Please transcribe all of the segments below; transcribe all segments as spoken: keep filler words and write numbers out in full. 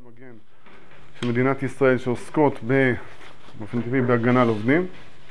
המגן של מדינת ישראל שעוסקות באופן טבעי בהגנה על עובדים.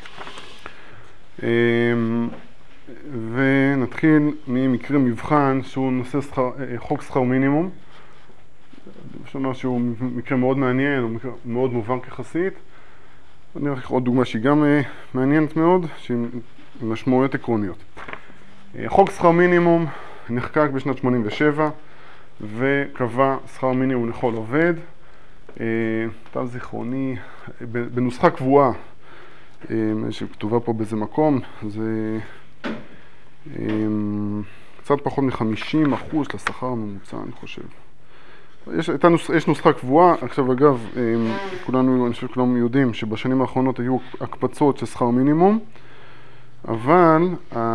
ונתחיל ממקרה מבחן שהוא נושא שכר, חוק שכר מינימום. אפשר לומר שהוא מקרה מאוד מעניין, הוא מקרה מאוד מובן כחסית. אני אראה עוד דוגמה שהיא גם מעניינת מאוד, שהיא משמעויות עקרוניות. חוק שכר מינימום נחקק בשנת שמונים ושבע וקבע שכר מינימום לכל עובד. תו זיכרוני, בנוסחה קבועה, שכתובה פה באיזה מקום, זה קצת פחות מ-חמישים אחוז לשכר הממוצע, אני חושב. יש, נוס, יש נוסחה קבועה. עכשיו אגב, כולנו, אני חושב שכולנו יודעים שבשנים האחרונות היו הקפצות של שכר מינימום, אבל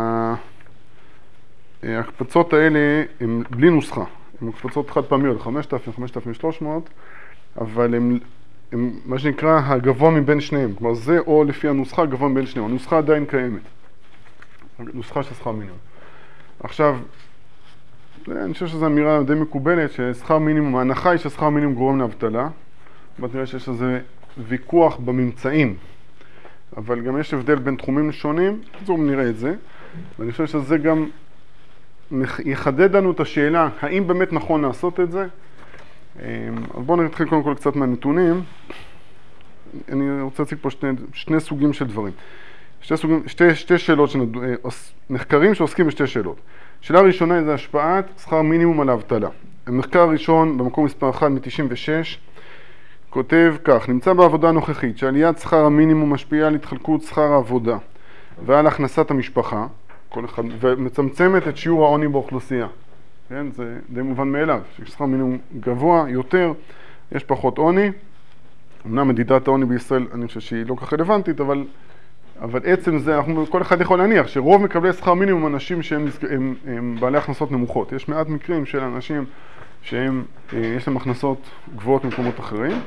ההקפצות האלה הן בלי נוסחה. הן הקפצות חד פעמיות, חמשת אלפים, חמשת אלפים ושלוש מאות, אבל הן, הן מה שנקרא הגבוה מבין שניהם. כלומר זה או לפי הנוסחה הגבוה מבין שניהם. הנוסחה עדיין קיימת. נוסחה של שכר מינימום. עכשיו, אני חושב שזו אמירה די מקובלת ששכר מינימום, ההנחה היא ששכר מינימום גורם לאבטלה. אבל תראה שיש איזה ויכוח בממצאים. אבל גם יש הבדל בין תחומים שונים, אז נראה את זה. ואני חושב שזה גם יחדד לנו את השאלה, האם באמת נכון לעשות את זה? אז בואו נתחיל קודם כל קצת מהנתונים. אני רוצה להציג פה שני, שני סוגים של דברים. שתי, סוגים, שתי, שתי שאלות, מחקרים שעוסקים בשתי שאלות. שאלה ראשונה זה השפעת שכר מינימום על האבטלה. המחקר הראשון במקום מספר אחד מ-תשעים ושש כותב כך: נמצא בעבודה הנוכחית שעליית שכר המינימום משפיעה על התחלקות שכר העבודה ועל הכנסת המשפחה, כל אחד, ומצמצמת את שיעור העוני באוכלוסייה. כן, זה די מובן מאליו, ששכר מינימום גבוה יותר, יש פחות עוני. אמנם מדידת העוני בישראל, אני חושב שהיא לא כך רלוונטית, אבל, אבל עצם זה, אנחנו, כל אחד יכול להניח שרוב מקבלי שכר מינימום אנשים שהם הם, הם בעלי הכנסות נמוכות. יש מעט מקרים של אנשים שהם, יש להם הכנסות גבוהות ממקומות אחרים.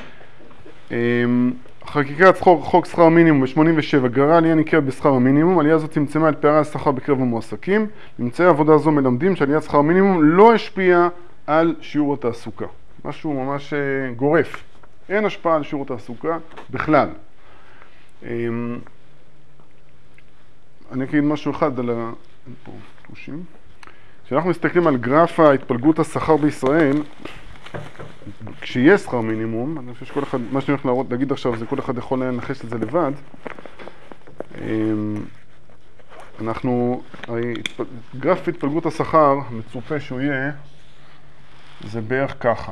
חקיקת חוק שכר מינימום ב-שמונים ושבע גררה עלייה ניכרת בשכר המינימום. עלייה זאת צמצמה את פערי השכר בקרב המועסקים. ממצאי עבודה זו מלמדים שעליית שכר מינימום לא השפיעה על שיעור התעסוקה. משהו ממש גורף. אין השפעה על שיעור התעסוקה בכלל. אני אגיד משהו אחד על ה... פה, תושים. כשאנחנו מסתכלים על גרף ההתפלגות השכר בישראל, כשיש שכר מינימום, אני חושב שכל אחד, מה שאני הולך להראות, להגיד עכשיו, זה כל אחד יכול לנחש את זה לבד. אנחנו, גרף התפלגות השכר, מצופה שהוא יהיה, זה בערך ככה.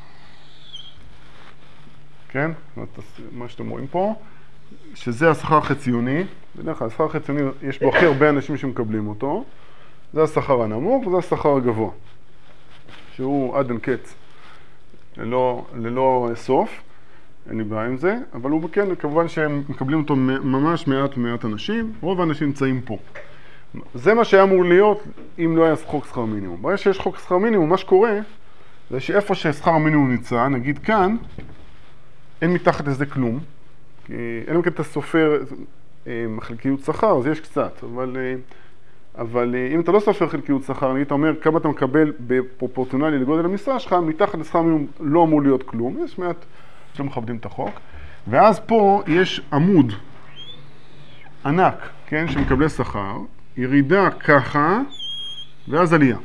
כן? מה שאתם רואים פה, שזה השכר החציוני. בדרך כלל, השכר החציוני, יש בו הכי הרבה אנשים שמקבלים אותו. זה השכר הנמוך וזה השכר הגבוה, שהוא עד אין קץ. ללא, ללא סוף, אין לי בעיה עם זה, אבל הוא כן, כמובן שהם מקבלים אותו ממש מעט ומעט אנשים, רוב האנשים נמצאים פה. זה מה שהיה אמור להיות אם לא היה חוק שכר מינימום. ברגע שיש חוק שכר מינימום, מה שקורה, זה שאיפה ששכר המינימום נמצא, נגיד כאן, אין מתחת לזה כלום, כי אין מכן את הסופר חלקיות שכר, אז יש קצת, אבל... אבל אם אתה לא סופר חלקיות שכר, נגיד, אתה אומר כמה אתה מקבל בפרופורציונלי לגודל המשרה שלך, מתחת לשכר מינימום לא אמור להיות כלום, יש מעט שלא מכבדים את החוק. ואז פה יש עמוד ענק, כן, שמקבלי שכר, ירידה ככה, ואז עלייה.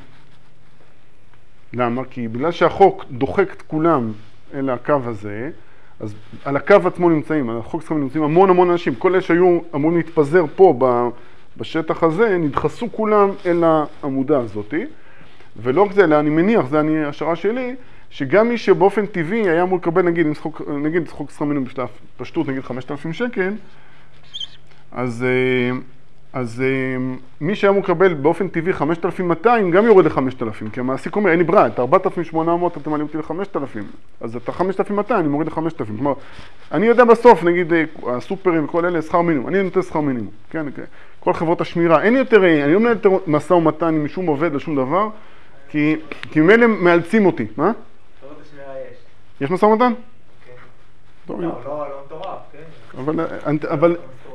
למה? כי בגלל שהחוק דוחק את כולם אל הקו הזה, אז על הקו עצמו נמצאים, על החוק שכר נמצאים המון המון אנשים, כל אלה שהיו אמורים להתפזר פה ב... בשטח הזה נדחסו כולם אל העמודה הזאת, ולא רק זה, אלא אני מניח, זה אני, השערה שלי, שגם מי שבאופן טבעי היה אמור לקבל, נגיד, נגיד, חוק שכר מינימום בשלב פשטות, נגיד חמשת אלפים שקל, אז, אז מי שהיה אמור לקבל באופן טבעי חמשת אלפים ומאתיים, גם יורד ל-חמשת אלפים, כי המעסיק אומר, אין לי ברירה, את ארבעת אלפים ושמונה מאות אתם מעלים אותי ל-חמשת אלפים, אז את ה-חמשת אלפים ומאתיים אני מוריד ל-חמשת אלפים, כלומר, אני יודע בסוף, נגיד, הסופרים וכל אלה, שכר מינימום, אני נותן שכר מינימום, כן, כן. כל חברות השמירה, אין יותר, אני לא מנהל יותר משא ומתן עם שום עובד לשום דבר, כי, כי ממילא מאלצים אותי, מה? חברות השמירה יש. יש משא ומתן? כן. לא, לא, לא מטורף, כן. אבל, אבל,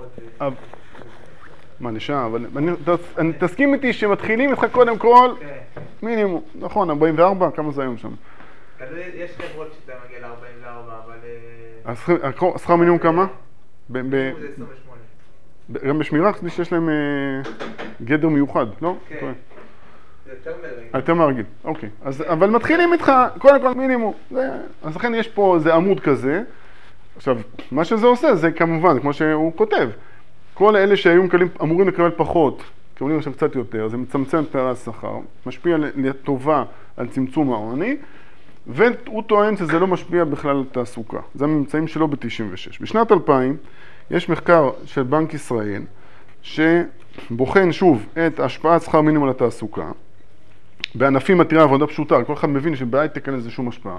מה, לשעה, אבל, אני תסכים איתי שמתחילים איתך קודם כל מינימום, נכון, ארבעים וארבע, כמה זה היום שם? יש חברות שאתה מגיע ל-ארבעים וארבע, אבל... השכר מינימום כמה? זה עשרים ושמונה. גם בשמירה חשבתי שיש להם גדר מיוחד, לא? כן. זה יותר מהרגיל. יותר מהרגיל, אוקיי. אבל מתחילים איתך, קודם כל מינימום. אז לכן יש פה איזה עמוד כזה. עכשיו, מה שזה עושה זה כמובן, כמו שהוא כותב, כל אלה שהיו מקבלים, אמורים לקבל פחות, מקבלים עכשיו קצת יותר, זה מצמצם את פערי השכר, משפיע לטובה על צמצום העוני, והוא טוען שזה לא משפיע בכלל על תעסוקה. זה הממצאים שלו ב-תשעים ושש. בשנת אלפיים יש מחקר של בנק ישראל, שבוחן שוב את השפעת שכר מינימום על התעסוקה, בענפים עתירי עבודה פשוטה, כל אחד מבין שבהייטק אין לזה שום השפעה,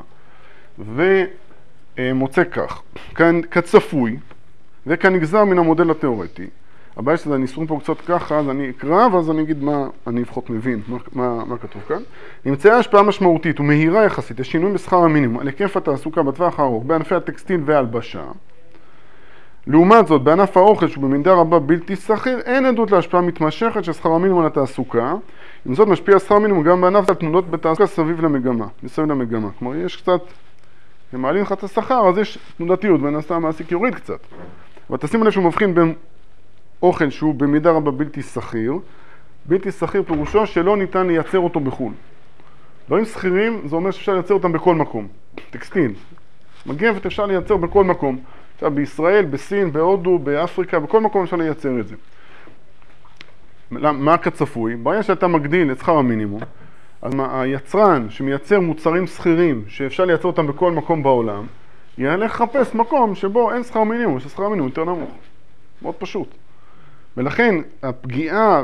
ומוצא כך, כאן כצפוי, וכנגזר מן המודל התיאורטי. הבעיה שזה הניסויים פה קצת ככה, אז אני אקרא, ואז אני אגיד מה אני לפחות מבין, מה, מה, מה כתוב כאן. נמצאה השפעה משמעותית ומהירה יחסית, השינויים בשכר המינימום, על היקף התעסוקה בטווח הארוך, בענפי הטקסטיל וההלבשה. לעומת זאת, בענף האוכל, שהוא במידה רבה בלתי שכיר, אין עדות להשפעה מתמשכת של שכר המינימום על התעסוקה. עם זאת, משפיע שכר המינימום גם בענף התנודות בתעסוקה סביב למגמה, מסביב למגמה. כלומר, יש קצת, הם מעלים לך את השכר, אז יש תנודתיות, ונסתם המעסיק יוריד קצת. אבל תשימו לב שהוא מבחין בין אוכל שהוא במידה רבה בלתי שכיר. בלתי שכיר פירושו שלא ניתן לייצר אותו בחו"ל. דברים שכירים, זה אומר שאפשר לייצר אותם בכל מקום. טקסטיל. מגבת אפשר לייצר בכל מקום. עכשיו, בישראל, בסין, בהודו, באפריקה, בכל מקום אפשר לייצר את זה. מה כצפוי? ברגע שאתה מגדיל את שכר המינימום, אז היצרן שמייצר מוצרים שכירים, שאפשר לייצר אותם בכל מקום בעולם, יעלה לחפש מקום שבו אין שכר מינימום, ששכר המינימום יותר נמוך. מאוד פשוט. ולכן, הפגיעה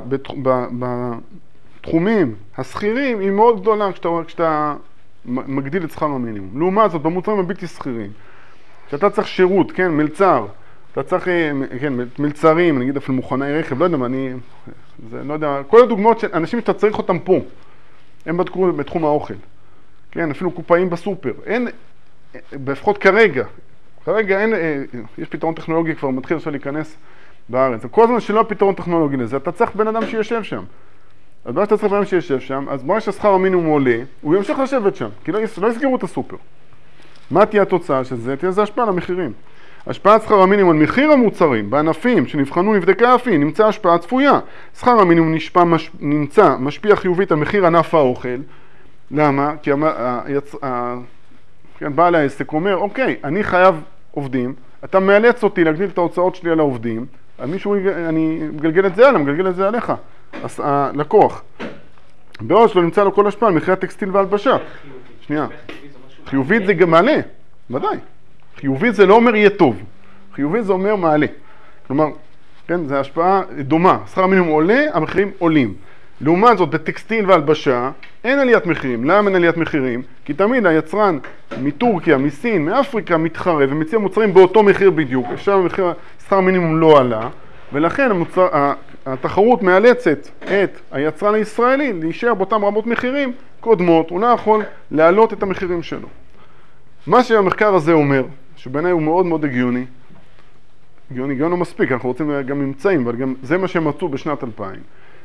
בתחומים השכירים היא מאוד גדולה כשאתה, כשאתה מגדיל את שכר המינימום. לעומת זאת, במוצרים הבלתי שכירים, כשאתה צריך שירות, כן, מלצר, אתה צריך, כן, מלצרים, נגיד אפילו מוכני רכב, לא יודע מה, אני, זה, לא יודע, כל הדוגמאות של אנשים שאתה צריך אותם פה, הם בדקו בתחום האוכל, כן, אפילו קופאים בסופר, אין, לפחות כרגע, כרגע אין, יש פתרון טכנולוגי כבר מתחיל עכשיו להיכנס בארץ, כל הזמן שלא פתרון טכנולוגי לזה, אתה צריך בן אדם שיושב שם, אז ברגע שאתה צריך בן אדם שיושב שם, אז ברגע ששכר המינימום עולה, הוא ימשיך לשבת שם, כי לא, לא יסגרו את הסופר. מה תהיה התוצאה של זה? תהיה זה השפעה על המחירים. השפעת שכר המינימום על מחיר המוצרים בענפים שנבחנו נבדקה אף היא, נמצא השפעה צפויה. שכר המינימום נשפע, מש, נמצא, משפיע חיובית על מחיר ענף האוכל. למה? כי היצ... ה... כן, בעל העסק אומר, אוקיי, אני חייב עובדים, אתה מאלץ אותי להגדיל את ההוצאות שלי על העובדים, מישהו, אני מגלגל את זה עליו, מגלגל את זה עליך, הלקוח. בעוד שלא נמצא לו כל השפעה על מחירי הטקסטיל והלבשה. שנייה. חיובית זה גם מעלה, ודאי. חיובית זה לא אומר יהיה טוב. חיובית זה אומר מעלה. כלומר, כן, זו השפעה דומה. שכר המינימום עולה, המחירים עולים. לעומת זאת, בטקסטיל והלבשה, אין עליית מחירים. למה אין עליית מחירים? כי תמיד היצרן מטורקיה, מסין, מאפריקה מתחרה ומציע מוצרים באותו מחיר בדיוק. עכשיו המחיר, שכר המינימום לא עלה, ולכן המוצר, התחרות מאלצת את היצרן הישראלי להישאר באותם רמות מחירים קודמות. הוא לא יכול להעלות את המחירים שלו. מה שהמחקר הזה אומר, שבעיניי הוא מאוד מאוד הגיוני, הגיוני, הגיוני לא מספיק, אנחנו רוצים גם ממצאים, אבל גם זה מה שהם מצאו בשנת אלפיים,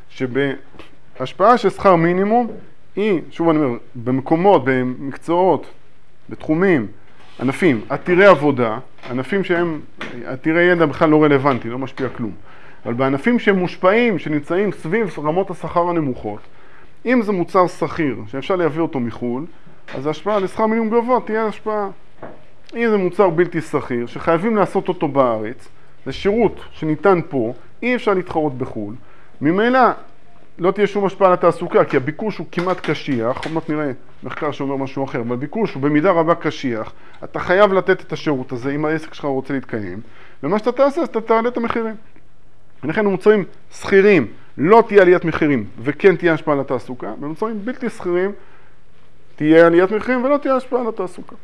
שבהשפעה של שכר מינימום היא, שוב אני אומר, במקומות, במקצועות, בתחומים, ענפים, עתירי עבודה, ענפים שהם, עתירי ידע בכלל לא רלוונטי, לא משפיע כלום, אבל בענפים שהם מושפעים, שנמצאים סביב רמות השכר הנמוכות, אם זה מוצר שכיר, שאפשר להביא אותו מחול, אז ההשפעה לשכר מינימום גבוה תהיה השפעה. אם זה מוצר בלתי שכיר, שחייבים לעשות אותו בארץ, זה שירות שניתן פה, אי אפשר להתחרות בחול, ממילא לא תהיה שום השפעה לתעסוקה, כי הביקוש הוא כמעט קשיח, עוד מעט נראה מחקר שאומר משהו אחר, אבל הביקוש הוא במידה רבה קשיח, אתה חייב לתת את השירות הזה אם העסק שלך רוצה להתקיים, ומה שאתה תעשה, אתה תעלה את המחירים. ולכן במוצרים שכירים לא תהיה עליית מחירים, וכן תהיה השפעה לתעסוקה, במוצרים בלתי שכירים תהיה עליית מחירים ולא תהיה השפעה לתעסוקה.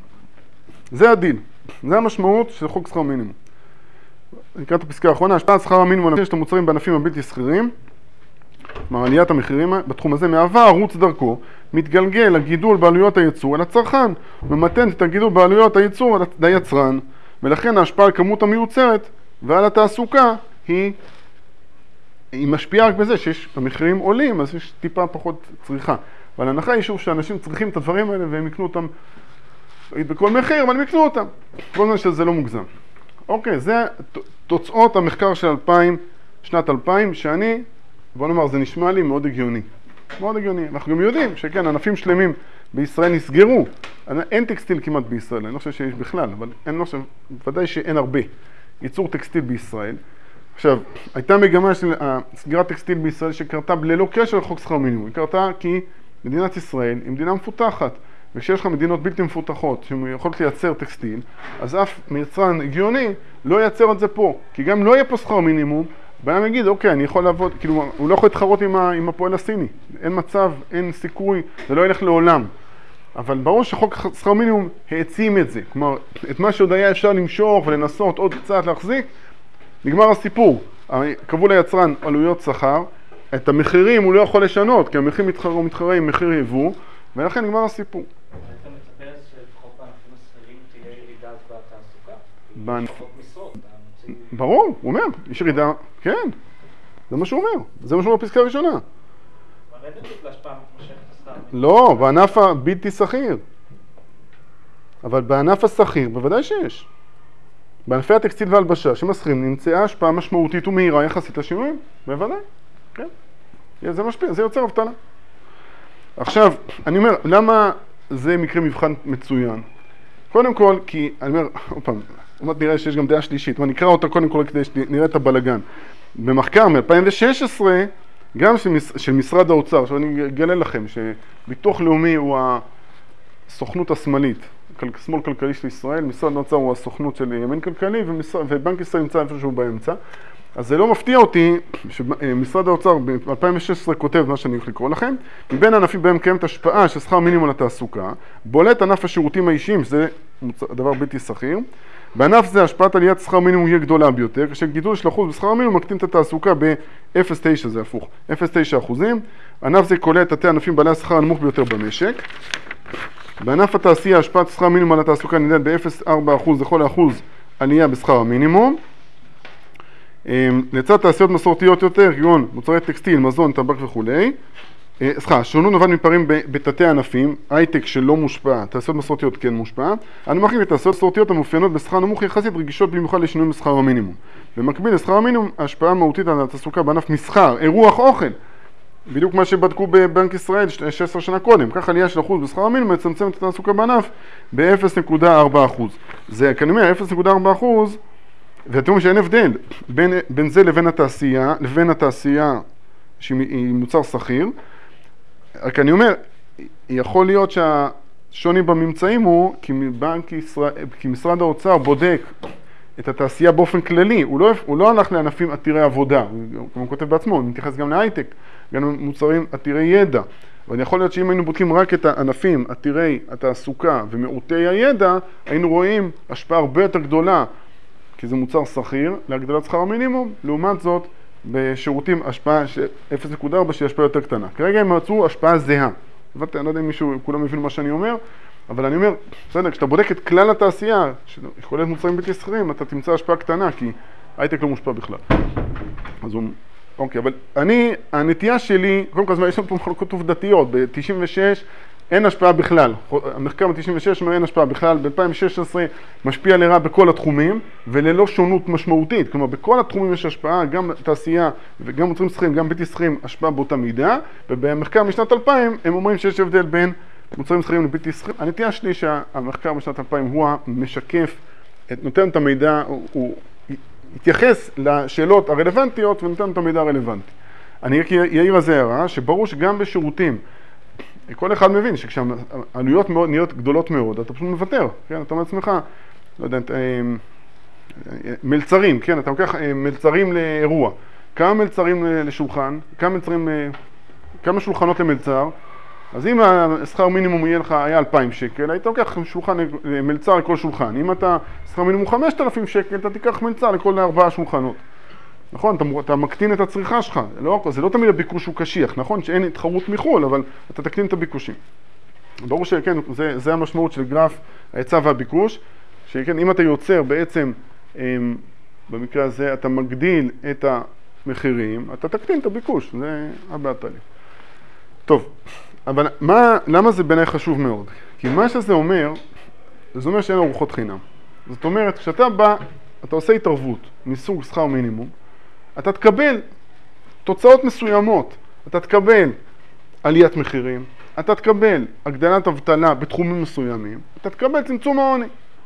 זה הדיל, זה המשמעות של חוק שכר מינימום. נקרא את הפסקה האחרונה, השפעת שכר המינימום על המוצרים בענפים הבלתי שכירים, כלומר עליית המחירים בתחום הזה מהווה ערוץ דרכו, מתגלגל הגידול בעלויות הייצור על הצרכן, ומתן את הגידול בעלויות הייצור על היצרן, ולכן ההשפעה על כמות המיוצרת ועל התעסוקה היא, היא משפיעה רק בזה שיש המחירים עולים, אז יש טיפה פחות צריכה. אבל ההנחה היא שוב שאנשים צריכים את הדברים האלה והם יקנו אותם בכל מחיר, אבל הם יקנו אותם. כל זמן שזה לא מוגזם. אוקיי, זה תוצאות המחקר של אלפיים, שנת אלפיים, שאני, בוא נאמר, זה נשמע לי מאוד הגיוני. מאוד הגיוני. אנחנו גם יודעים שכן, ענפים שלמים בישראל נסגרו. אין טקסטיל כמעט בישראל, אני לא חושב שיש בכלל, אבל אין לא חושב, ודאי שאין הרבה ייצור טקסטיל בישראל. עכשיו, הייתה מגמה של סגירת טקסטיל בישראל שקרתה ללא קשר לחוק שכר מינימום. היא קרתה כי מדינת ישראל היא מדינה מפותחת, וכשיש לך מדינות בלתי מפותחות שיכולות לייצר טקסטיל, אז אף מייצרן הגיוני לא ייצר את זה פה, כי גם לא יהיה פה שכר מינימום, בן יגיד, אוקיי, אני יכול לעבוד, כאילו, הוא לא יכול להתחרות עם, עם הפועל הסיני, אין מצב, אין סיכוי, זה לא ילך לעולם. אבל ברור שחוק שכר מינימום העצים את זה, כלומר, את מה שעוד היה אפשר למשוך ולנסות עוד קצת להחזיק, נגמר הסיפור. קבעו ליצרן עלויות שכר, את המחירים הוא לא יכול לשנות, כי המחיר מתחרה מתחרה עם מחיר יבוא, ולכן נגמר הסיפור. אתה מצפה שלפחות בענפים הסחירים תהיה ירידה בתעסוקה? בענפ... פחות משרות, אתה מוציא... ברור, הוא אומר, יש ירידה, כן, זה מה שהוא אומר, זה מה שהוא אומר בפסקה הראשונה. אבל אין בדיוק להשפעה מתמשכת השכר. לא, בענף הבלתי שכיר. אבל בענף השכיר בוודאי שיש. בענפי הטקסטיל והלבשה שמסחירים נמצאה השפעה משמעותית ומהירה יחסית לשינויים, בוודאי, כן. זה משפיע, זה יוצר אבטלה. עכשיו, אני אומר, למה זה מקרה מבחן מצוין? קודם כל, כי, אני אומר, עוד פעם, עוד נראה שיש גם דעה שלישית, אבל נקרא אותה קודם כל כדי שנראה את הבלגן. במחקר מ-אלפיים ושש עשרה, גם של, של משרד האוצר, עכשיו אני אגלה לכם שביטוח לאומי הוא הסוכנות השמאלית, שמאל כלכלי של ישראל, משרד האוצר הוא הסוכנות של ימין כלכלי, ומשרד, ובנק ישראל נמצא איפשהו באמצע. אז זה לא מפתיע אותי שמשרד האוצר ב-אלפיים ושש עשרה כותב מה שאני הולך לקרוא לכם, מבין הענפים בהם קיימת השפעה של שכר מינימום לתעסוקה, בולט ענף השירותים האישיים, שזה דבר בלתי שכיר. בענף זה השפעת עליית שכר מינימום יהיה גדולה ביותר, כשגידול של אחוז בשכר המינימום מקטין את התעסוקה ב-אפס נקודה תשע, זה הפוך, אפס נקודה תשע אחוזים. ענף זה כולל תתי ענפים בעלי השכר הנמוך ביותר במשק. בענף התעשייה השפעת שכר מינימום על התעסוקה נמדדת ב-אפס נקודה ארבע אחוז לכל אחוז עלייה בשכר המינימום. לצד תעשיות מסורתיות יותר, כגון מוצרי טקסטיל, מזון, טבק וכו'. סליחה, שונות נובעת מפערים בתתי ענפים, הייטק שלא מושפע, תעשיות מסורתיות כן מושפע. אני מכיר את תעשיות מסורתיות המאופיינות בשכר נמוך יחסית רגישות במיוחד לשינויים בשכר המינימום. במקביל לשכר המינימום, השפעה מהותית על התעסוקה בענף מסחר, אירוח, אוכל. בדיוק מה שבדקו בבנק ישראל שש עשרה שנה קודם, כך עלייה של אחוז בשכר המינימום מצמצם את התעסוקה בענף ב-אפס נקודה ארבע אחוז. זה כנראה אפס נקודה ארבע אחוז, ואתם אומרים שאין הבדל בין, בין זה לבין התעשייה, לבין התעשייה שהיא מוצר שכיר. רק אני אומר, יכול להיות שהשוני בממצאים הוא כי, בנק ישראל, כי משרד האוצר בודק את התעשייה באופן כללי, הוא לא, הוא לא הלך לענפים עתירי עבודה, כמו הוא כותב בעצמו, הוא מתייחס גם להייטק, גם מוצרים עתירי ידע. אבל יכול להיות שאם היינו בודקים רק את הענפים עתירי התעסוקה ומעוטי הידע, היינו רואים השפעה הרבה יותר גדולה, כי זה מוצר שכיר, להגדלת שכר המינימום, לעומת זאת, בשירותים השפעה של אפס נקודה ארבע שהיא השפעה יותר קטנה. כרגע הם מצאו השפעה זהה. הבנתי, אני לא יודע אם מישהו, כולם מבינו מה שאני אומר, אבל אני אומר, בסדר, כשאתה בודק את כלל התעשייה, שיכול להיות מוצרים בלתי שכירים, אתה תמצא השפעה קטנה, כי הייטק לא מושפע בכלל. אז הוא, אוקיי, אבל אני, הנטייה שלי, קודם כל, יש לנו פה מחלקות עובדתיות, ב-תשעים ושש אין השפעה בכלל. המחקר ב-תשעים ושש אומר אין השפעה בכלל, ב-אלפיים ושש עשרה משפיע לרעה בכל התחומים, וללא שונות משמעותית. כלומר, בכל התחומים יש השפעה, גם תעשייה וגם מוצרים שכירים, גם בלתי שכירים, השפעה באותה מידה, ובמחקר משנת אלפיים הם אומרים שיש הבדל בין מוצרים שכירים לבלתי שכירים. הנטייה שלי שהמחקר משנת אלפיים הוא המשקף, נותן את המידע, הוא, הוא התייחס לשאלות הרלוונטיות ונותן את המידע הרלוונטי. אני אעיר על זה הערה, שברור שגם בשירותים, כל אחד מבין שכשהעלויות מאוד, נהיות גדולות מאוד, אתה פשוט מוותר, כן? אתה אומר לעצמך, לא יודע, מלצרים, כן? אתה לוקח מלצרים לאירוע. כמה מלצרים לשולחן, כמה מלצרים, כמה שולחנות למלצר, אז אם השכר מינימום יהיה לך, היה אלפיים שקל, היית לוקח שולחן, מלצר לכל שולחן. אם אתה שכר מינימום חמשת אלפים שקל, אתה תיקח מלצר לכל ארבעה שולחנות. נכון, אתה, אתה מקטין את הצריכה שלך, לא, זה לא תמיד הביקוש הוא קשיח, נכון שאין התחרות מחול, אבל אתה תקטין את הביקושים. ברור שכן, זה, זה המשמעות של גרף ההיצע והביקוש, שכן, אם אתה יוצר בעצם, במקרה הזה, אתה מגדיל את המחירים, אתה תקטין את הביקוש, זה הבא תהליך. טוב, אבל מה, למה זה בעיניי חשוב מאוד? כי מה שזה אומר, זה אומר שאין ארוחות חינם. זאת אומרת, כשאתה בא, אתה עושה התערבות מסוג שכר מינימום, אתה תקבל תוצאות מסוימות, אתה תקבל עליית מחירים, אתה תקבל הגדלת אבטלה בתחומים מסוימים, אתה תקבל צמצום העוני.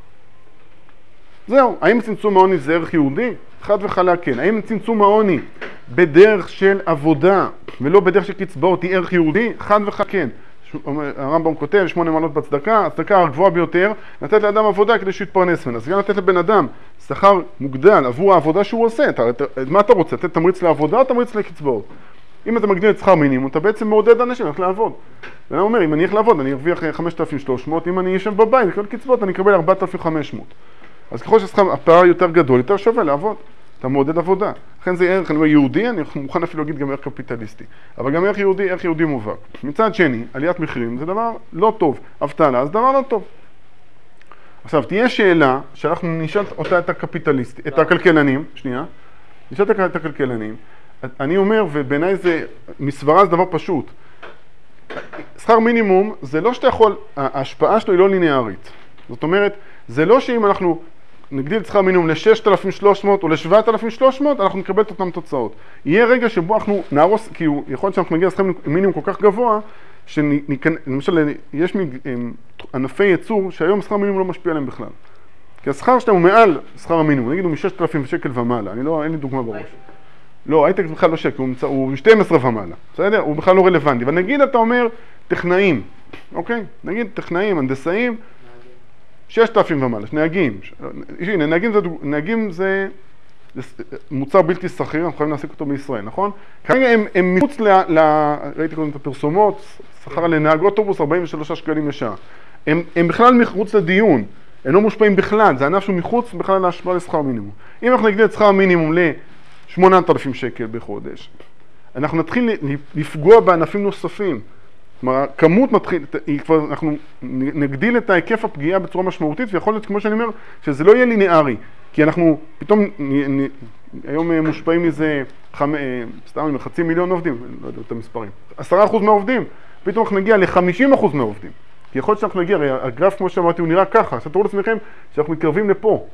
זהו, האם צמצום העוני זה ערך יהודי? חד וחלק כן. האם צמצום העוני בדרך של עבודה ולא בדרך של קצבאות היא ערך יהודי? חד וחלק כן. הרמב"ם כותב, שמונה מעלות בצדקה, הצדקה הגבוהה ביותר, לתת לאדם עבודה כדי שיתפרנס ממנה. אז גם לתת לבן אדם שכר מוגדל עבור העבודה שהוא עושה. אתה, מה אתה רוצה? לתת תמריץ לעבודה או תמריץ לקצבאות? אם אתה מגדיל את שכר מינימום, אתה בעצם מעודד אנשים ללכת לעבוד. ואני אומר, אם אני אלך לעבוד, אני ארוויח חמשת אלפים ושלוש מאות, אם אני אשב בבית, כל קצבאות, אני אקבל ארבעת אלפים וחמש מאות. אז ככל שהפער יותר גדול, יותר שווה לעבוד. אתה מעודד עבודה. לכן זה ערך, אני אומר, יהודי, אני מוכן אפילו להגיד גם ערך קפיטליסטי. אבל גם ערך יהודי, ערך יהודי מובהק. מצד שני, עליית מחירים זה דבר לא טוב. אבטלה זה דבר לא טוב. עכשיו, תהיה שאלה שאנחנו נשאל אותה את הקפיטליסטי, את הכלכלנים, שנייה, נשאל את הכלכלנים. אני אומר, ובעיניי זה, מסברה זה דבר פשוט. שכר מינימום זה לא שאתה יכול, ההשפעה שלו היא לא ליניארית. זאת אומרת, זה לא שאם אנחנו נגדיל את שכר מינימום ל-ששת אלפים ושלוש מאות או ל-שבעת אלפים ושלוש מאות, אנחנו נקבל את אותם תוצאות. יהיה רגע שבו אנחנו נהרוס, כי יכול להיות שאנחנו נגיע לשכר מינימום כל כך גבוה, שלמשל יש ענפי ייצור שהיום שכר מינימום לא משפיע עליהם בכלל. כי השכר שלהם הוא מעל שכר המינימום, נגיד הוא מ-ששת אלפים שקל ומעלה, אני לא, אין לי דוגמה בראש. לא, הייטק בכלל לא שקל, הוא מ-שתים עשרה ומעלה, בסדר? הוא בכלל לא רלוונטי. אבל נגיד אתה אומר טכנאים, אוקיי? נגיד טכנאים, הנדסאים, ששת אלפים ומעלה, נהגים. הנה, נהגים זה, נהגים זה מוצר בלתי שכיר, אנחנו חייבים להעסיק אותו בישראל, נכון? כרגע הם, הם מחוץ ל... ל ראיתי קודם את הפרסומות, שכר לנהג אוטובוס ארבעים ושלושה שקלים לשעה. הם, הם בכלל מחוץ לדיון, הם לא מושפעים בכלל, זה ענף שהוא מחוץ בכלל להשפעה לשכר מינימום. אם אנחנו נגדיל את שכר המינימום ל-שמונת אלפים שקל בחודש, אנחנו נתחיל לפגוע בענפים נוספים. כלומר, הכמות מתחיל, כבר, אנחנו נגדיל את ההיקף הפגיעה בצורה משמעותית, ויכול להיות, כמו שאני אומר, שזה לא יהיה ליניארי, כי אנחנו פתאום, נ, נ, היום מושפעים מזה, חמ, סתם, חצי מיליון עובדים, לא יודע את המספרים, עשרה אחוז מהעובדים, פתאום אנחנו נגיע ל-חמישים אחוז מהעובדים, כי יכול להיות שאנחנו נגיע, הרי הגרף, כמו שאמרתי, הוא נראה ככה, שתראו לעצמכם שאנחנו מתקרבים לפה.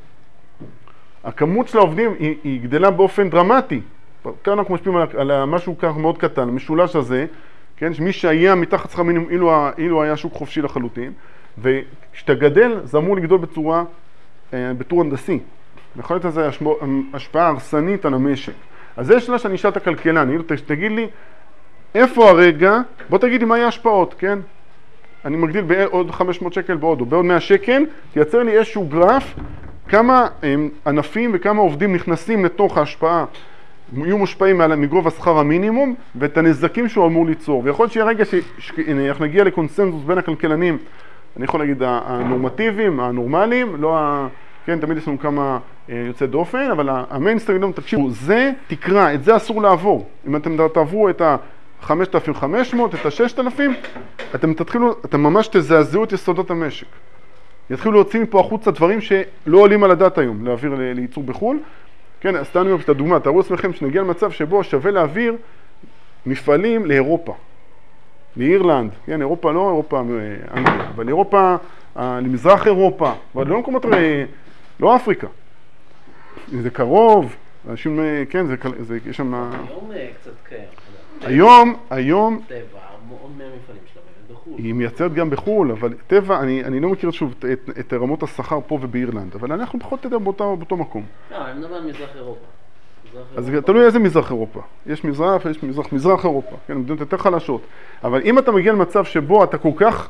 הכמות של העובדים היא, היא גדלה באופן דרמטי, כאן אנחנו משפיעים על, על משהו כך מאוד קטן, המשולש הזה, כן, שמי שהיה מתחת שכר מינימום אילו, אילו היה שוק חופשי לחלוטין, וכשאתה גדל זה אמור לגדול בצורה, בטור הנדסי. יכול להיות לזה השפעה הרסנית על המשק. אז זה שאלה שאני אשאל את הכלכלן, תגיד לי, איפה הרגע, בוא תגיד לי מה יהיה השפעות, כן? אני מגדיל בעוד חמש מאות שקל בעוד, או בעוד מאה שקל, תייצר לי איזשהו גרף, כמה ענפים וכמה עובדים נכנסים לתוך ההשפעה, יהיו מושפעים מגובה שכר המינימום ואת הנזקים שהוא אמור ליצור. ויכול להיות שיהיה רגע שאנחנו נגיע לקונסנזוס בין הכלכלנים, אני יכול להגיד הנורמטיביים, הנורמליים, לא ה... כן, תמיד יש לנו כמה יוצא דופן, אבל המיינסטרים, תקשיבו, זה תקרא, את זה אסור לעבור. אם אתם תעברו את ה-חמשת אלפים וחמש מאות, את ה-ששת אלפים, אתם תתחילו, אתם ממש תזעזעו את יסודות המשק. יתחילו להוציא מפה החוצה דברים שלא עולים על הדעת היום, להעביר לייצור בחו"ל. כן, אז תענו את הדוגמה, תראו עצמכם שנגיע למצב שבו שווה להעביר מפעלים לאירופה, לאירלנד, כן, אירופה לא אירופה אנגליה, אבל אירופה, למזרח אירופה, אבל לא מקומות, לא אפריקה. זה קרוב, אנשים, כן, זה, זה, יש שם... היום קצת קיים. היום, היום... טבע, מאוד מהמפעלים שלה באמת בחו"ל. היא מייצרת גם בחו"ל, אבל טבע, אני, אני לא מכיר שוב את, את, את רמות השכר פה ובאירלנד, אבל אנחנו פחות תדע באותו, באותו מקום. לא, אני מדבר על מזרח אירופה. אז תלוי איזה מזרח אירופה. יש מזרח ויש מזרח, מזרח אירופה, כן, מדינות יותר חלשות. אבל אם אתה מגיע למצב שבו אתה כל כך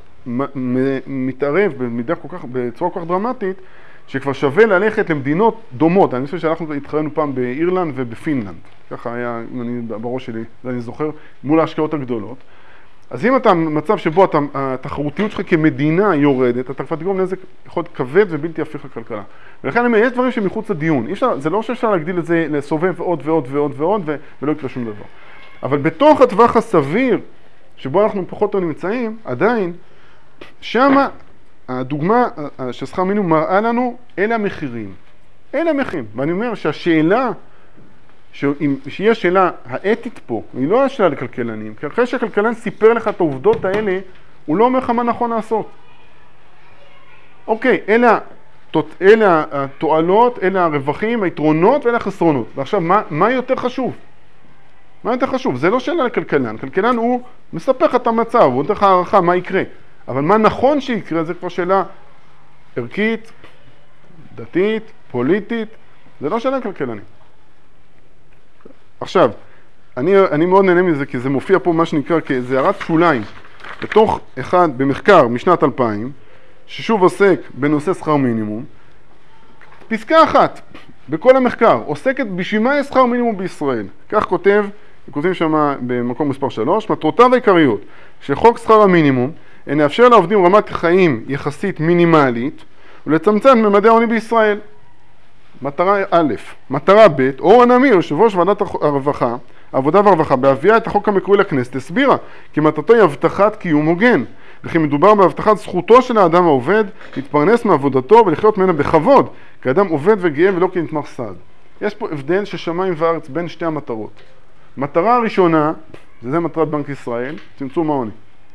מתערב במידה כל כך, בצורה כל כך דרמטית, שכבר שווה ללכת למדינות דומות. אני חושב שאנחנו התחרנו פעם באירלנד ובפינלנד. ככה היה, אני, בראש שלי, זה אני זוכר, מול ההשקעות הגדולות. אז אם אתה מצב שבו אתה, התחרותיות שלך כמדינה יורדת, אתה כבר תגרום נזק יכול להיות כבד ובלתי הפיך לכלכלה. ולכן אני אומר, יש דברים שמחוץ לדיון. אפשר, זה לא שאפשר להגדיל את זה, לסובב עוד ועוד ועוד ועוד, ו, ולא יקרה שום דבר. אבל בתוך הטווח הסביר, שבו אנחנו פחות או נמצאים, עדיין, שמה הדוגמה ששכר מינימום מראה לנו, אלה המחירים. אלה המחירים. ואני אומר שהשאלה שהיא השאלה האתית פה, היא לא השאלה לכלכלנים, כי אחרי שהכלכלן סיפר לך את העובדות האלה, הוא לא אומר לך מה נכון לעשות. אוקיי, אלה, אלה התועלות, אלה הרווחים, היתרונות ואלה החסרונות. ועכשיו, מה, מה יותר חשוב? מה יותר חשוב? זה לא שאלה לכלכלן. כלכלן הוא מספר לך את המצב, הוא נותן לך הערכה מה יקרה. אבל מה נכון שיקרה זה כבר שאלה ערכית, דתית, פוליטית, זה לא שאלה כלכלנים. עכשיו, אני, אני מאוד נהנה מזה כי זה מופיע פה מה שנקרא כאיזה הערת שוליים בתוך אחד במחקר משנת אלפיים, ששוב עוסק בנושא שכר מינימום. פסקה אחת בכל המחקר עוסקת בשביל מה יש שכר מינימום בישראל. כך כותב, כותבים שם במקום מספר שלוש, מטרותיו העיקריות של חוק שכר המינימום הן לאפשר לעובדים רמת חיים יחסית מינימלית ולצמצם ממדי העוני בישראל. מטרה א', מטרה ב', אורה נמיר, יושב ראש ועדת הרווחה, העבודה והרווחה, בהביאה את החוק המקורי לכנסת, הסבירה כי מטרתו היא הבטחת קיום הוגן, וכי מדובר בהבטחת זכותו של האדם העובד להתפרנס מעבודתו ולחיות ממנה בכבוד, כאדם עובד וגאה ולא כנתמך סעד. יש פה הבדל של שמיים וארץ בין שתי המטרות. מטרה הראשונה, זה מטרת בנק ישראל, צמצום העוני.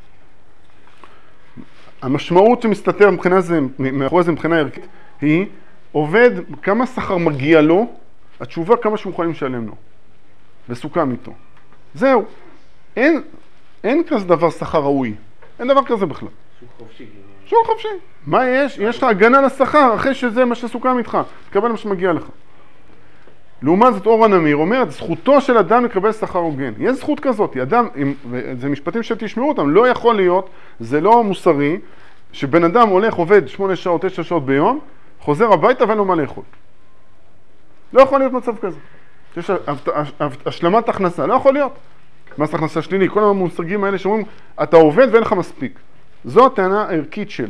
המשמעות שמסתתר מבחינה זה, מאחורי זה מבחינה ערכית, היא עובד, כמה שכר מגיע לו, התשובה כמה שמוכנים לשלם לו. וסוכם איתו. זהו. אין, אין כזה דבר שכר ראוי. אין דבר כזה בכלל. שוק חופשי. שוק חופשי. מה יש? יש לך הגנה לשכר אחרי שזה מה שסוכם איתך. תקבל מה שמגיע לך. לעומת זאת אורה נמיר אומרת, זכותו של אדם לקבל שכר הוגן. יש זכות כזאת. אדם, זה משפטים שתשמעו אותם, לא יכול להיות, זה לא מוסרי, שבן אדם הולך, עובד שמונה שעות, תשע שעות ביום, חוזר הביתה ואין לו מה לאכול. לא יכול להיות מצב כזה. יש השלמת הכנסה, לא יכול להיות. מס הכנסה שלילי, כל המושגים האלה שאומרים, אתה עובד ואין לך מספיק. זו הטענה הערכית שלה.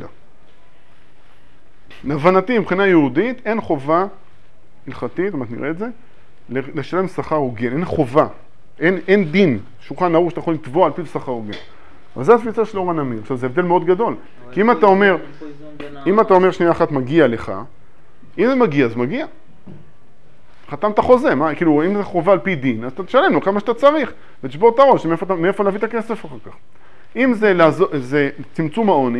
להבנתי, מבחינה יהודית, אין חובה הלכתית, זאת נראה את זה, לשלם שכר הוגן, אין חובה, אין, אין דין, שולחן ערוך שאתה יכול לתבוע על פי שכר הוגן. אבל זה התפיסה של אורה נמיר. עכשיו, זה הבדל מאוד גדול. כי אם אתה אומר, אם אתה אומר שנייה אחת מגיע לך, אם זה מגיע, אז מגיע. חתמת חוזה, מה, כאילו, אם זה חובה על פי דין, אז אתה תשלם לו כמה שאתה צריך, ותשבור את הראש, מאיפה, מאיפה להביא את הכסף אחר כך. אם זה, לעזור, זה צמצום העוני,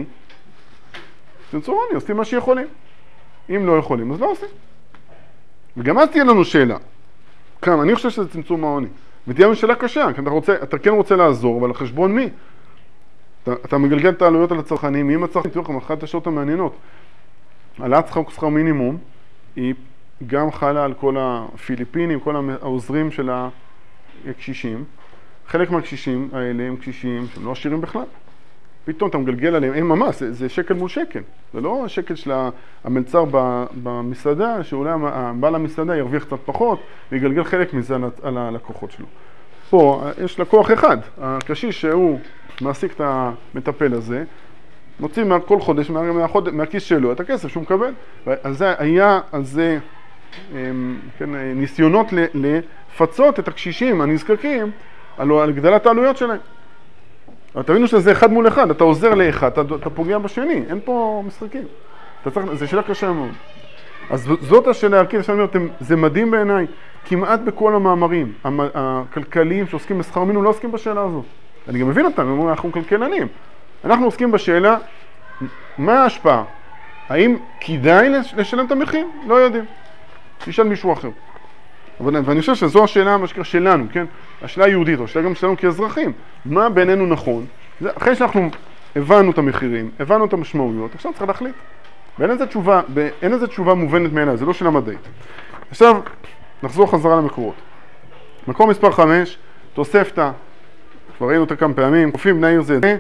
צמצום העוני, עושים מה שיכולים. אם לא יכולים, אז לא עושים. וגם אז תהיה לנו שאלה. כאן, אני חושב שזה צמצום העוני. ותהיה לנו שאלה קשה, כי אתה, רוצה, אתה כן רוצה לעזור, אבל על חשבון מי? אתה, אתה מגלגל את העלויות על הצרכנים, אם הצרכנים, תראו לכם, אחת השעות המעניינות. העלאת שכר מינימום, היא גם חלה על כל הפיליפינים, כל העוזרים של הקשישים. חלק מהקשישים האלה הם קשישים שהם לא עשירים בכלל. פתאום אתה מגלגל עליהם, אין ממש, זה, זה שקל מול שקל. זה לא השקל של המלצר במסעדה, שאולי הבעל המסעדה ירוויח קצת פחות, ויגלגל חלק מזה על הלקוחות שלו. פה יש לקוח אחד, הקשיש שהוא מעסיק את המטפל הזה, מוציא כל חודש מהחודש, מהכיס שלו את הכסף שהוא מקבל. אז זה היה, אז זה כן, ניסיונות לפצות את הקשישים הנזקקים על, על גדלת העלויות שלהם. אבל תבינו שזה אחד מול אחד, אתה עוזר לאחד, אתה, אתה פוגע בשני, אין פה משחקים. אתה צריך, זה שאלה קשה מאוד. אז זאת השאלה הערכית, שאני אומר, זה מדהים בעיניי, כמעט בכל המאמרים הכלכליים שעוסקים בשכר מינימום לא עוסקים בשאלה הזאת. אני גם מבין אותם, הם אומרים, אנחנו כלכלנים. אנחנו עוסקים בשאלה, מה ההשפעה? האם כדאי לשלם את המחיר? לא יודעים. תשאל מישהו אחר. אבל, ואני חושב שזו השאלה מה שקרה שלנו, כן? השאלה היהודית, או השאלה גם שלנו כאזרחים. מה בינינו נכון? זה, אחרי שאנחנו הבנו את המחירים, הבנו את המשמעויות, עכשיו צריך להחליט. ואין איזה תשובה, אין איזה תשובה מובנת מאליו, זה לא שאלה מדעית. עכשיו, נחזור חזרה למקורות. מקור מספר חמש, תוספתא, כבר ראינו אותה כמה פעמים, כופים בני עיר זה זה,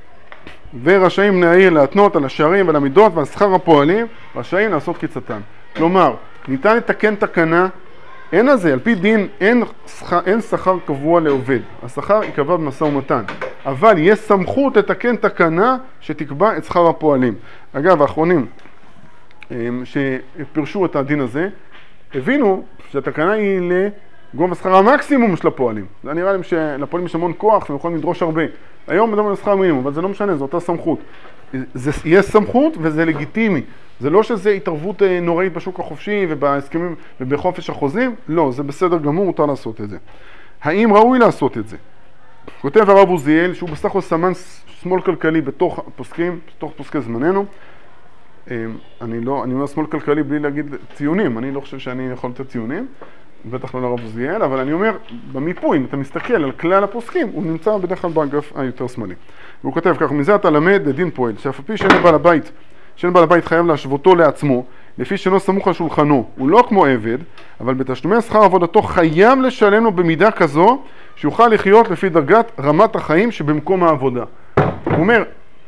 ורשאים בני העיר להתנות על השערים ועל המידות ועל שכר הפועלים, רשאים לעשות קיצתן. כלומר, ניתן לתקן תקנה, אין הזה, על פי דין, אין, אין שכר קבוע לעובד. השכר יקבע במשא ומתן. אבל יש סמכות לתקן תקנה שתקבע את שכר הפועלים. אגב, האחרונים שפרשו את הדין הזה, הבינו שהתקנה היא לגובה שכר המקסימום של הפועלים. זה נראה להם שלפועלים יש המון כוח, הם יכולים לדרוש הרבה. היום מדברים על שכר מינימום, אבל זה לא משנה, זו אותה סמכות. זה, יש סמכות וזה לגיטימי. זה לא שזה התערבות נוראית בשוק החופשי ובהסכמים ובחופש החוזים, לא, זה בסדר גמור, מותר לעשות את זה. האם ראוי לעשות את זה? כותב הרב עוזיאל, שהוא בסך הכל סמן שמאל כלכלי בתוך פוסקים, בתוך פוסקי זמננו. אני לא, אני אומר שמאל כלכלי בלי להגיד ציונים, אני לא חושב שאני יכול לתת ציונים, בטח לא לרב עוזיאל, אבל אני אומר, במיפוי, אם אתה מסתכל על כלל הפוסקים, הוא נמצא בדרך כלל באגף היותר שמאלי. והוא כותב כך, מזה אתה למד לדין פועל, שאף על פי שאין בעל הבית, שאין בעל הבית חייב להשוותו לעצמו, לפי שאינו סמוך על שולחנו, הוא לא כמו עבד, אבל בתשלומי שכר עבודתו חייב לשלם לו במידה כזו, שיוכל לחיות לפי דרגת רמת החיים שבמקום העבודה. הוא אומר,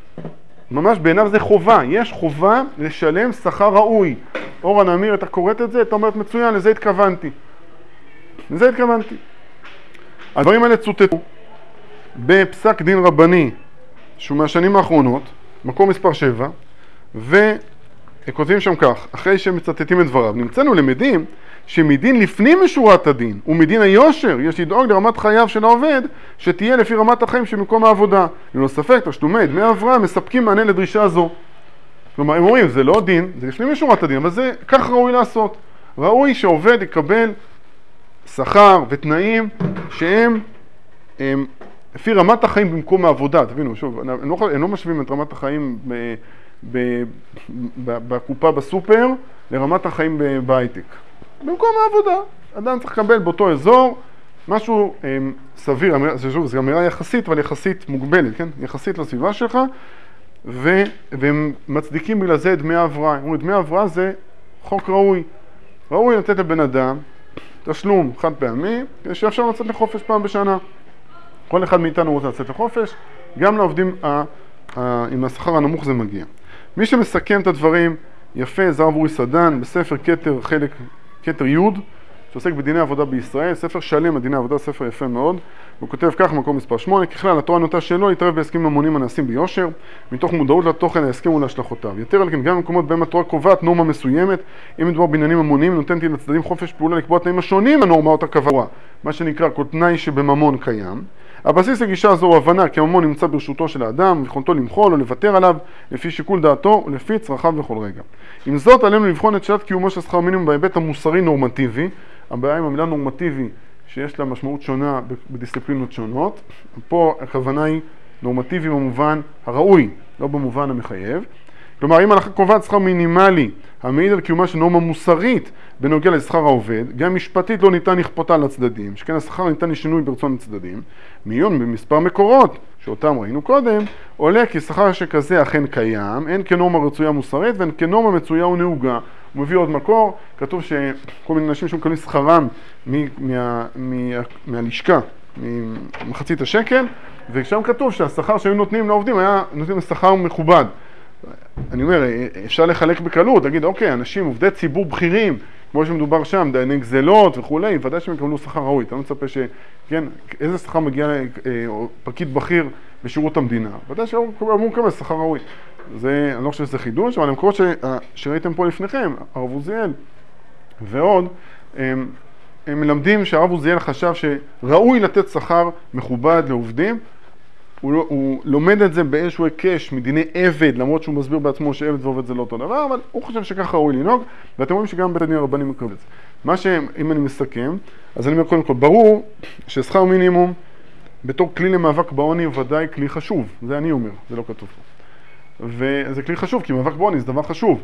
ממש בעיניו זה חובה, יש חובה לשלם שכר ראוי. אורה נאמיר, אתה קוראת את זה, אתה אומרת מצוין, לזה התכוונתי. לזה התכוונתי. הדברים האלה צוטטו בפסק דין רבני, שהוא מהשנים האחרונות, מקום מספר שבע, וכותבים שם כך, אחרי שהם מצטטים את דבריו, נמצאנו למדים שמדין לפנים משורת הדין ומדין היושר יש לדאוג לרמת חייו של העובד שתהיה לפי רמת החיים של מקום העבודה. ללא ספק, תשלומי דמי הבראה מספקים מענה לדרישה זו. כלומר, הם אומרים, זה לא דין, זה לפנים משורת הדין, אבל זה כך ראוי לעשות. ראוי שעובד יקבל שכר ותנאים שהם הם, לפי רמת החיים במקום העבודה. תבינו, שוב, הם לא, הם לא משווים את רמת החיים ב, ב, ב, בקופה בסופר לרמת החיים בהייטק. במקום העבודה, אדם צריך לקבל באותו אזור משהו הם, סביר, שוב, זו אמירה יחסית, אבל יחסית מוגבלת, כן? יחסית לסביבה שלך, ו, והם מצדיקים בגלל זה דמי הבראה. הם אומרים, דמי הבראה זה חוק ראוי. ראוי לתת לבן אדם תשלום חד פעמי, שאפשר לצאת לחופש פעם בשנה. כל אחד מאיתנו רוצה לצאת לחופש, גם לעובדים ה, ה, עם השכר הנמוך זה מגיע. מי שמסכם את הדברים יפה, זה הרב אורי סדן, בספר כתר חלק, כתר י' שעוסק בדיני עבודה בישראל, ספר שלם על דיני עבודה, ספר יפה מאוד. הוא כותב כך, מקום מספר שמונה, ככלל התורה נוטה שלא להתערב בהסכמים ממונים הנעשים ביושר, מתוך מודעות לתוכן ההסכם ולהשלכותיו. יותר על כן, גם במקומות בהם התורה קובעת נורמה מסוימת, אם מדובר בעניינים ממונים, נותנת לצדדים חופש פעולה לקבוע תנאים השונים הנורמה אותה קבוע, מה שנקרא כל תנאי שבממון קיים. הבסיס לגישה הזו הוא הבנה כי הממון נמצא ברשותו של האדם, ויכולתו למחול או לוותר עליו לפי שיקול דעתו ולפי צרכיו בכל רגע. עם זאת, עלינו לבחון את שאלת קיומו של שכר מינימום בהיבט המוסרי נורמטיבי. הבעיה עם המילה נורמטיבי שיש לה משמעות שונה בדיסציפלינות שונות. פה הכוונה היא נורמטיבי במובן הראוי, לא במובן המחייב. כלומר, אם אנחנו קובעת שכר מינימלי המעיד על קיומה של נורמה מוסרית בנוגע לשכר העובד, גם משפטית לא ניתן לכפותה לצדדים, שכן השכר ניתן לשינוי ברצון הצדדים. מעיון במספר מקורות, שאותם ראינו קודם, עולה כי שכר שכזה אכן קיים, הן כנורמה רצויה מוסרית והן כנורמה מצויה ונהוגה. הוא מביא עוד מקור, כתוב שכל מיני אנשים שמקבלים שכרם מה, מה, מה, מהלשכה, ממחצית השקל, ושם כתוב שהשכר שהיו נותנים לעובדים היה נותנים לשכר מכובד. אני אומר, אפשר לחלק בקלות, להגיד, אוקיי, אנשים, עובדי ציבור בכירים, כמו שמדובר שם, דייני גזלות וכולי, ודאי שהם יקבלו שכר ראוי. אתה לא מצפה ש... כן, איזה שכר מגיע פקיד בכיר בשירות המדינה? ודאי שהוא אמור לקבל שכר ראוי. זה, אני לא חושב שזה חידוש, אבל המקורות ש... שראיתם פה לפניכם, הרב עוזיאל ועוד, הם, הם מלמדים שהרב עוזיאל חשב שראוי לתת שכר מכובד לעובדים, הוא, הוא לומד את זה באיזשהו הקש מדיני עבד, למרות שהוא מסביר בעצמו שעבד ועובד זה לא אותו דבר, אבל הוא חושב שככה ראוי לנהוג, ואתם רואים שגם בית הדין הרבני מקבל את זה. מה שאם אני מסכם, אז אני אומר קודם כל, ברור ששכר מינימום בתור כלי למאבק בעוני הוא ודאי כלי חשוב, זה אני אומר, זה לא כתוב פה. וזה כלי חשוב, כי מאבק בעוני זה דבר חשוב,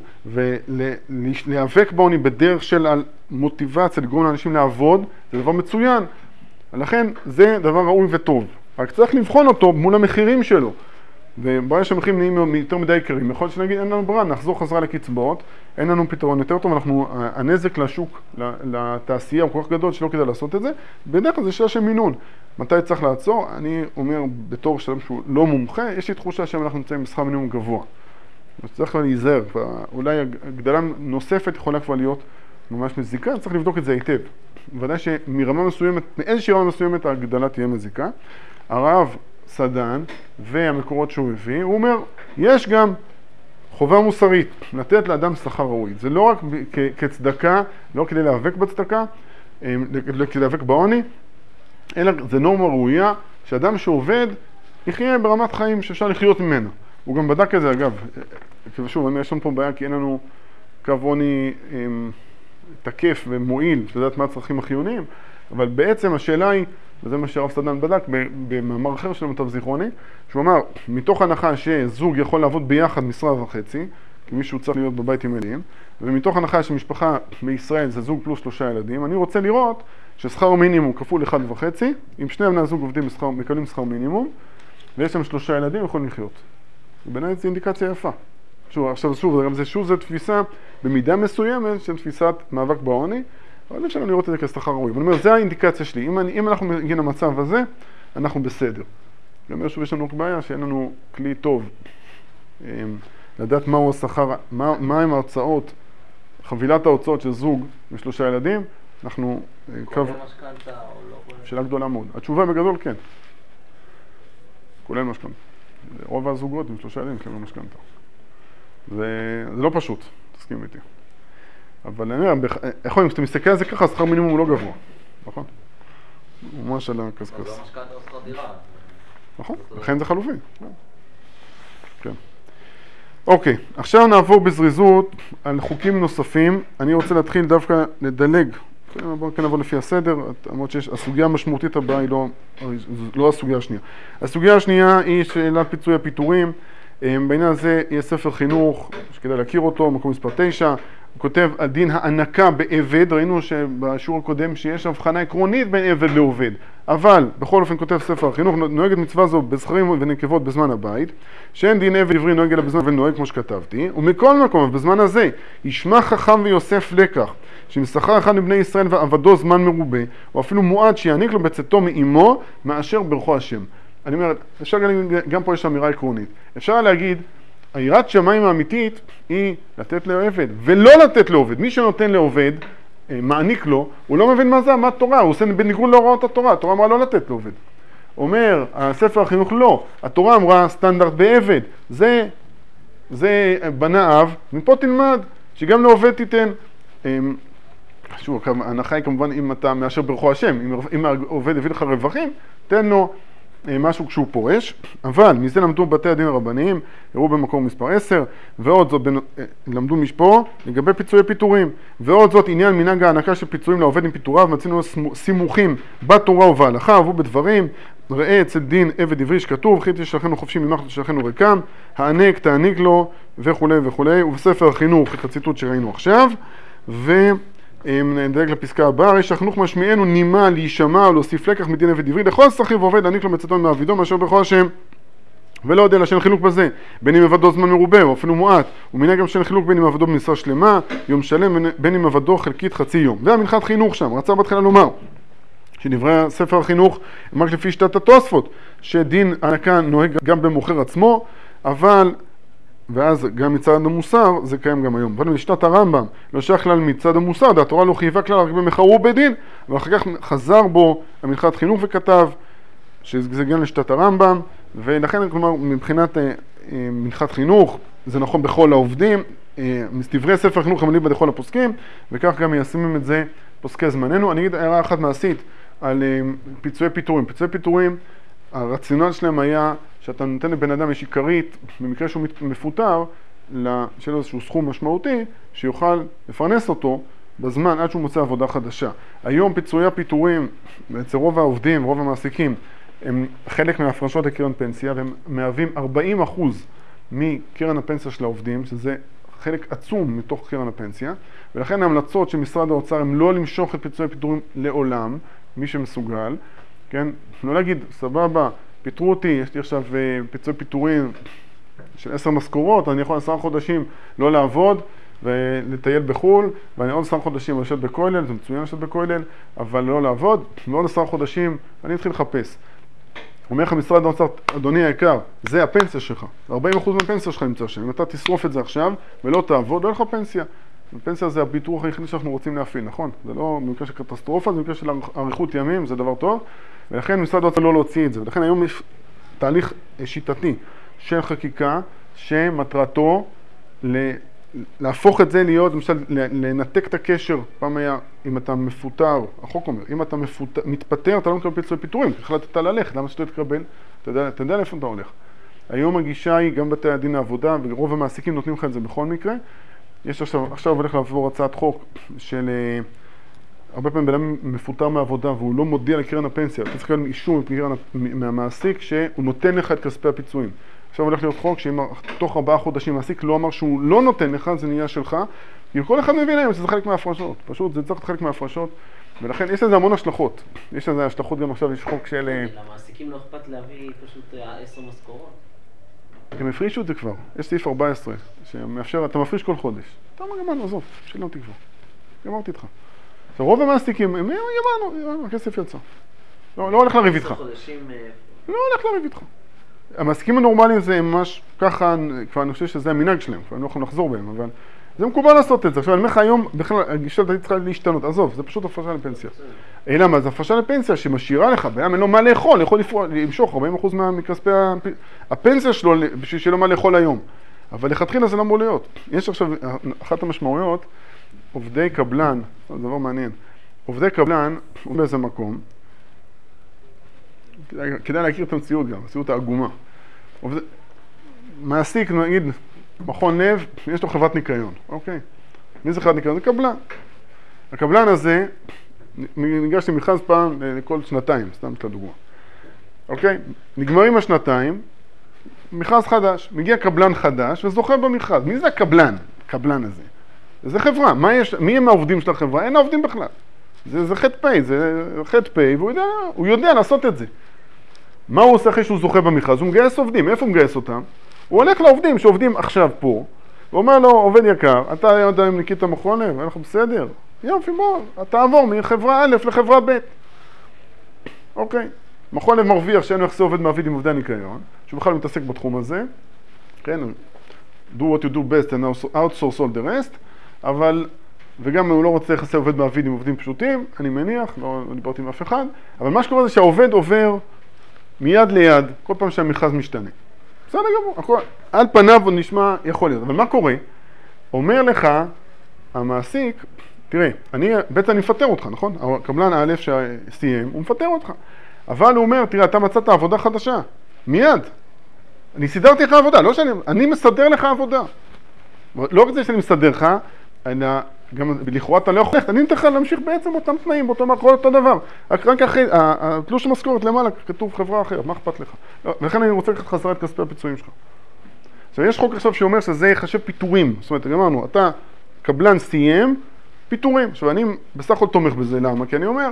ולהיאבק בעוני בדרך של מוטיבציה, לגרום לאנשים לעבוד, זה דבר מצוין, לכן זה דבר ראוי וטוב. רק צריך לבחון אותו מול המחירים שלו. וברגע שהמחירים נהיים יותר מדי יקרים, יכול להיות שנגיד אין לנו ברירה, נחזור חזרה לקצבאות, אין לנו פתרון יותר טוב, אנחנו, הנזק לשוק, לתעשייה הוא כל כך גדול שלא כדאי לעשות את זה, בדרך כלל זה שאלה של מינון. מתי צריך לעצור? אני אומר בתור שלם שהוא לא מומחה, יש לי תחושה שאנחנו נמצאים בשכר מינימום גבוה. אז צריך כבר להיזהר, אולי הגדלה נוספת יכולה כבר להיות ממש מזיקה, צריך לבדוק את זה היטב. ודאי שמרמה מסוימת, מאיזושהי רמה מסוימת ההגדלה תהיה מזיקה. הרב סדן והמקורות שהוא הביא, הוא אומר, יש גם חובה מוסרית לתת לאדם שכר ראוי. זה לא רק כצדקה, לא כדי להיאבק בצדקה, כדי להיאבק בעוני, אלא זה נורמה ראויה שאדם שעובד יחיה ברמת חיים שאפשר לחיות ממנה. הוא גם בדק את זה, אגב, ושוב, יש לנו פה בעיה כי אין לנו קו עוני אמ, תקף ומועיל, לדעת מה הצרכים החיוניים, אבל בעצם השאלה היא, וזה מה שהרב סדן בדק במאמר אחר של מיטב זיכרוני, שהוא אמר, מתוך הנחה שזוג יכול לעבוד ביחד משרה וחצי, כי מישהו צריך להיות בבית עם ילדים, ומתוך הנחה שמשפחה בישראל זה זוג פלוס שלושה ילדים, אני רוצה לראות ששכר מינימום כפול אחד וחצי, אם שני בני הזוג עובדים בשכר, מקבלים שכר מינימום, ויש להם שלושה ילדים, יכולים לחיות. ובעיניי זו אינדיקציה יפה. שוב, עכשיו שוב, גם זה שוב זו תפיסה במידה מסוימת של תפיסת מאבק בעוני, אבל אפשר לראות את זה כשכר ראוי. ואני אומר, זה האינדיקציה שלי. אם, אני, אם אנחנו מגיעים למצב הזה, אנחנו בסדר. גם שוב יש לנו בעיה שאין לנו כלי טוב. לדעת מהו השכר, מה, מה הם ההוצאות, חבילת ההוצאות של זוג ושלושה ילדים, אנחנו... כולל משכנתה או לא כולל? שאלה גדולה מאוד. התשובה בגדול כן. כולל משכנתה. רוב הזוגות עם שלושה ילדים כולל משכנתה. זה, זה לא פשוט, תסכים איתי. אבל אני אומר, איך אומרים, כשאתה מסתכל על זה ככה, השכר מינימום הוא לא גבוה, נכון? הוא ממש על הקסקס. זה לא משכנתה או שכר דירה. נכון, לכן זה חלופי. כן. אוקיי, עכשיו נעבור בזריזות על חוקים נוספים. אני רוצה להתחיל דווקא לדלג. בואו נעבור לפי הסדר, למרות שהסוגיה המשמעותית הבאה היא לא, לא הסוגיה השנייה. הסוגיה השנייה היא שאלת פיצוי הפיטורים. בעניין הזה יש ספר חינוך שכדאי להכיר אותו, מקום מספר תשע, הוא כותב על דין הענקה בעבד, ראינו שבשיעור הקודם שיש הבחנה עקרונית בין עבד לעובד, אבל בכל אופן כותב ספר החינוך, נוהגת מצווה זו בזכרים ונקבות בזמן הבית, שאין דין עבד עברי נוהג אלא בזמן עבד נוהג כמו שכתבתי, ומכל מקום, בזמן הזה, ישמע חכם ויוסף לקח, שאם שכר אחד מבני ישראל ועבדו זמן מרובה, או אפילו מועד שיעניק לו בצאתו מאמו, מאשר ברכו השם. אני אומר, אפשר גם פה יש אמירה עקרונית. אפשר להגיד, היראת שמיים האמיתית היא לתת לעובד, ולא לתת לעובד. מי שנותן לעובד, מעניק לו, הוא לא מבין מה זה, מה התורה, הוא עושה בניגוד להוראות התורה, התורה אמרה לא לתת לעובד. אומר, הספר החינוך לא, התורה אמרה סטנדרט בעבד, זה, זה בנה אב, מפה תלמד, שגם לעובד תיתן. שוב, ההנחה היא כמובן אם אתה מאשר ברכו השם, אם, אם העובד הביא לך רווחים, תן לו משהו כשהוא פורש, אבל מזה למדו בתי הדין הרבניים, הראו במקום מספר עשר, ועוד זאת למדו משפו לגבי פיצויי פיטורים, ועוד זאת עניין מנהג הענקה של פיצויים לעובד עם פיטוריו, מצינו סימוכים בתורה ובהלכה, אהבו בדברים, ראה אצל דין עבד עברי שכתוב, חי תשלחנו חופשי ממך תשלחנו ריקם, הענק תעניק לו וכו' וכו', ובספר החינוך את הציטוט שראינו עכשיו, ו... נדלג לפסקה הבאה, יש החינוך משמיענו נימה להישמע או להוסיף לקח מדין עבד עברי לכל שכיר ועובד להעניק לו מצאתו מעבידו מאשר ברכו השם, ולא יודע לה שאין חילוק בזה, בין אם עבדו זמן מרובה או אפילו מועט, ומנהג גם שאין חילוק בין אם עבדו במשרה שלמה, יום שלם, בין אם עבדו חלקית חצי יום. והמנחת חינוך שם, רצה בהתחלה לומר שדברי ספר החינוך הם רק לפי שיטת התוספות, שדין הענקה נוהג גם במוכר עצמו, אבל ואז גם מצד המוסר זה קיים גם היום. אבל בשיטת הרמב"ם לא שייך כלל מצד המוסר, התורה לא חייבה כלל רק במחר ובדין, ואחר כך חזר בו המנחת חינוך וכתב שזה גם לשיטת הרמב"ם, ולכן כלומר מבחינת אה, אה, מנחת חינוך זה נכון בכל העובדים, אה, דברי ספר חינוך הם עולים בכל הפוסקים, וכך גם מיישמים את זה פוסקי זמננו. אני אגיד הערה אחת מעשית על אה, פיצויי פיטורים. פיצויי פיטורים, הרציונל שלהם היה שאתה נותן לבן אדם איזושהי כרית, במקרה שהוא מפוטר, שיהיה לו איזשהו סכום משמעותי, שיוכל לפרנס אותו בזמן עד שהוא מוצא עבודה חדשה. היום פיצויי הפיטורים, אצל רוב העובדים, רוב המעסיקים, הם חלק מהפרשות לקרן פנסיה, והם מהווים ארבעים אחוז מקרן הפנסיה של העובדים, שזה חלק עצום מתוך קרן הפנסיה, ולכן ההמלצות של משרד האוצר הם לא למשוך את פיצויי הפיטורים לעולם, מי שמסוגל, כן? לא להגיד, סבבה, פיטרו אותי, יש לי עכשיו פיצוי פיטורים של עשר משכורות, אני יכול עשרה חודשים לא לעבוד ולטייל בחול, ואני עוד עשרה חודשים לשבת בכולל, זה מצוין לשבת בכולל, אבל לא לעבוד, ועוד עשרה חודשים אני אתחיל לחפש. אומר לך משרד האוצר, אדוני היקר, זה הפנסיה שלך, ארבעים אחוז מהפנסיה שלך נמצא שם, אם אתה תשרוף את זה עכשיו ולא תעבוד, לא יהיה לך פנסיה. הפנסיה זה הביטוח היחידי שאנחנו רוצים להפעיל, נכון? זה לא במקרה של קטסטרופה, זה במקרה של אריכות ימים, זה דבר טוב, ולכן משרד האוצר לא להוציא את זה, ולכן היום יש תהליך שיטתי של חקיקה שמטרתו להפוך את זה להיות, למשל, לנתק את הקשר. פעם היה, אם אתה מפוטר, החוק אומר, אם אתה מפוטר, מתפטר, אתה לא מקבל פיצוי פיטורים, כי החלטת ללכת, למה שאתה תקבל? אתה יודע, אתה יודע לאיפה אתה הולך. היום הגישה היא גם בתי הדין לעבודה, ורוב המעסיקים נותנים לך את זה בכל מקרה. יש עכשיו, עכשיו הולך לעבור הצעת חוק של, הרבה פעמים בן אדם מפוטר מהעבודה והוא לא מודיע לקרן הפנסיה, אתה צריך לקבל אישור מהמעסיק שהוא נותן לך את כספי הפיצויים. עכשיו הולך להיות חוק שאם תוך ארבעה חודשים מעסיק לא אמר שהוא לא נותן לך, זה נהיה שלך, כי כל אחד מבין היום שזה חלק מההפרשות, פשוט זה צריך להיות חלק מההפרשות, ולכן יש לזה המון השלכות. יש לזה השלכות גם עכשיו, יש חוק של... למעסיקים לא אכפת להביא פשוט עשר משכורות. הם הפרישו את זה כבר, יש סעיף ארבע עשרה, שמאפשר, אתה מפריש כל חודש. אתה אומר, גמרנו, עזוב, שילמתי כבר. גמרתי איתך. עכשיו, רוב המעסיקים, הם גמרנו, הכסף יצא. לא, לא הולך לריב איתך. חודשים... לא הולך לריב איתך. המעסיקים הנורמליים זה ממש ככה, כבר אני חושב שזה המנהג שלהם, כבר אני לא יכול לחזור בהם, אבל זה מקובל לעשות את זה. עכשיו, אני אומר לך היום, בכלל, הגישה לדעתי צריכה להשתנות. עזוב, זה פשוט הפרשה לפנסיה. אלא מה, זה הפרשה לפנסיה שמשאירה לך, בעיה, אין לו מה לאכול, יכול למשוך ארבעים אחוז מכספי הפנסיה שלו בשביל שיהיה לו מה לאכול היום. אבל לכתחילה זה לא אמור להיות. יש עכשיו, אחת המשמעויות, עובדי קבלן, זה דבר מעניין, עובדי קבלן, הוא באיזה מקום, כדאי, כדאי להכיר את המציאות גם, המציאות העגומה. עובד... מעסיק, נגיד, מכון לב, יש לו חברת ניקיון, אוקיי? מי זה חברת ניקיון? זה קבלן. הקבלן הזה, ניגשתי מכרז פעם לכל שנתיים, סתם את הדוגמה. אוקיי? נגמרים השנתיים, מכרז חדש, מגיע קבלן חדש וזוכה במכרז. מי זה הקבלן? הקבלן הזה. זה חברה. מה יש, מי הם העובדים של החברה? אין העובדים בכלל. זה, זה חטא פי, זה חטא פי, והוא יודע, הוא יודע לעשות את זה. מה הוא עושה אחרי שהוא זוכה במכרז? הוא מגייס עובדים. איפה הוא מגייס אותם? הוא הולך לעובדים שעובדים עכשיו פה, הוא אומר לו, עובד יקר, אתה יודע אם ניקית מכון לב, אין לך בסדר? יופי, בוא, תעבור מחברה א' לחברה ב'. אוקיי. מכון לב מרוויח שאין לו יחסי עובד מעביד עם עובדי הניקיון, שהוא בכלל מתעסק בתחום הזה, כן, do what you do best and outsource all the rest, אבל, וגם הוא לא רוצה יחסי עובד מעביד עם עובדים פשוטים, אני מניח, לא, לא דיברתי עם אף אחד, אבל מה שקורה זה שהעובד עובר מיד ליד, כל פעם שהמכרז משתנה. בסדר גמור, הכל, על פניו הוא נשמע יכול להיות, אבל מה קורה? אומר לך, המעסיק, תראה, אני, בעצם אני מפטר אותך, נכון? הקבלן א' שסיים, הוא מפטר אותך. אבל הוא אומר, תראה, אתה מצאת עבודה חדשה, מיד. אני סידרתי לך עבודה, לא שאני, אני מסדר לך עבודה. לא בזה שאני מסדר לך, אני, גם לכאורה אתה לא יכול ללכת, אני נתן לך להמשיך בעצם אותם תנאים, באותו מקום, אותו דבר. רק אחרי, התלוש המשכורת למעלה, כתוב חברה אחרת, מה אכפת לך? ולכן אני רוצה לקחת חזרה את כספי הפיצויים שלך. עכשיו, יש חוק עכשיו שאומר שזה יחשב פיטורים. זאת אומרת, אמרנו, אתה קבלן סיים, פיטורים. עכשיו, אני בסך הכל תומך בזה, למה? כי אני אומר,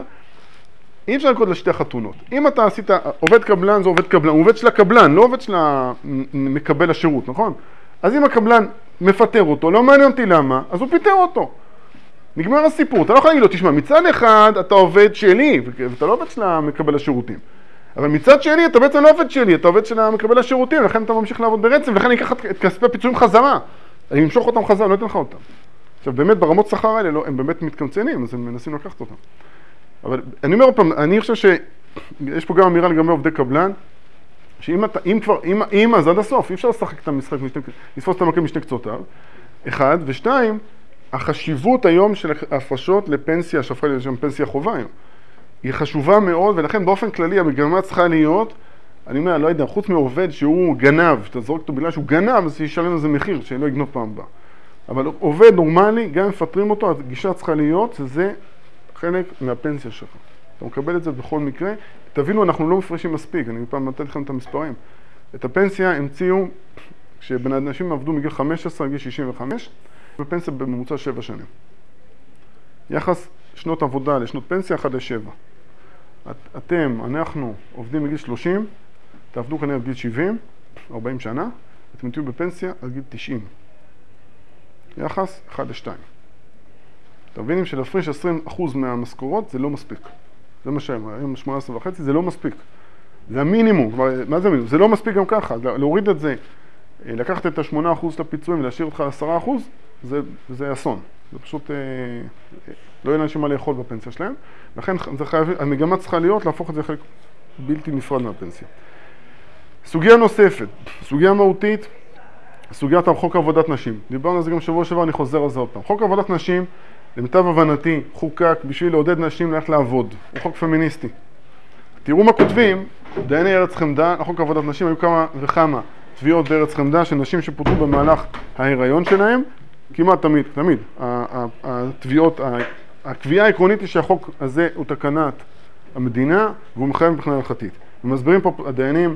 אי אפשר לקרוא לשתי חתונות. אם אתה עשית, עובד קבלן זה עובד קבלן, הוא עובד של הקבלן, לא עובד של מקבל השירות, נכון? אז אם הקבלן מפטר אותו, לא מעניין אותי למה, אז הוא פיטר אותו. נגמר הסיפור, אתה לא יכול להגיד לו, תשמע, מצד אחד אתה עובד שלי, ואתה לא עובד של מקבל השירותים. אבל מצד שני אתה בעצם לא עובד שלי, אתה עובד של מקבל השירותים, לכן אתה ממשיך לעבוד ברצף, ולכן אני אקח את כספי הפיצויים חזרה. אני אמשוך אותם חזרה, לא אתן לך אותם. עכשיו, באמת ברמות שכר האלה, לא, הם באמת מתקמצנים, אז הם מנסים לקחת אותם. אבל אני אומר פעם, אני חושב שיש פה גם אמירה לגבי עובדי קבלן, שאם אתה, אם כבר, אם, אם אז עד הסוף, אי אפשר לשחק את המשחק, לתפוס את המקל משני קצותיו, אחד, ושתיים, החשיבות היום של ההפרשות לפנסיה, שהפכה להיות שם פנסיה חובה היום, היא חשובה מאוד, ולכן באופן כללי המגמה צריכה להיות, אני אומר, לא יודע, חוץ מעובד שהוא גנב, שאתה זורק אותו בגלל שהוא גנב, אז שישלם איזה מחיר, שלא יגנוב פעם הבאה. אבל עובד נורמלי, גם אם מפטרים אותו, הגישה צריכה להיות, שזה חלק מהפנסיה שלך. אתה מקבל את זה בכל מקרה. תבינו, אנחנו לא מפרשים מספיק, אני פעם נתתי לכם את המספרים. את הפנסיה המציאו, כשבן אנשים עבדו מגיל חמש עשרה עד גיל שישים וחמש, בפנסיה בממוצע שבע שנים. יחס שנות עבודה לשנות פנסיה אחד לשבע. את, אתם, אנחנו, עובדים מגיל שלושים, תעבדו כנראה עד גיל שבעים, ארבעים שנה, אתם תהיו בפנסיה עד גיל תשעים. יחס אחד לשתיים. תבינים שלהפריש עשרים אחוז מהמשכורות זה לא מספיק. זה מה שהם, היום שמונה עשרה וחצי, זה לא מספיק. זה המינימום, מה זה המינימום? זה לא מספיק גם ככה, להוריד את זה, לקחת את ה-שמונה אחוז לפיצויים ולהשאיר אותך ל-עשרה אחוז, זה, זה אסון. זה פשוט, אה, לא יהיה לאנשים מה לאכול בפנסיה שלהם, לכן זה חייב, המגמה צריכה להיות להפוך את זה חלק בלתי נפרד מהפנסיה. סוגיה נוספת, סוגיה מהותית, סוגיית חוק עבודת נשים. דיברנו על זה גם שבוע שבוע, אני חוזר על זה עוד פעם. חוק עבודת נשים, למיטב הבנתי, חוקק בשביל לעודד נשים ללכת לעבוד. הוא חוק פמיניסטי. תראו מה כותבים, דייני ארץ חמדה, החוק עבודת נשים, היו כמה וכמה תביעות בארץ חמדה של נשים שפוטרו במהלך ההיריון שלהם, כמעט תמיד, תמיד. התביעות, הקביעה העקרונית היא שהחוק הזה הוא תקנת המדינה והוא מחייב מבחינה הלכתית. ומסבירים פה הדיינים,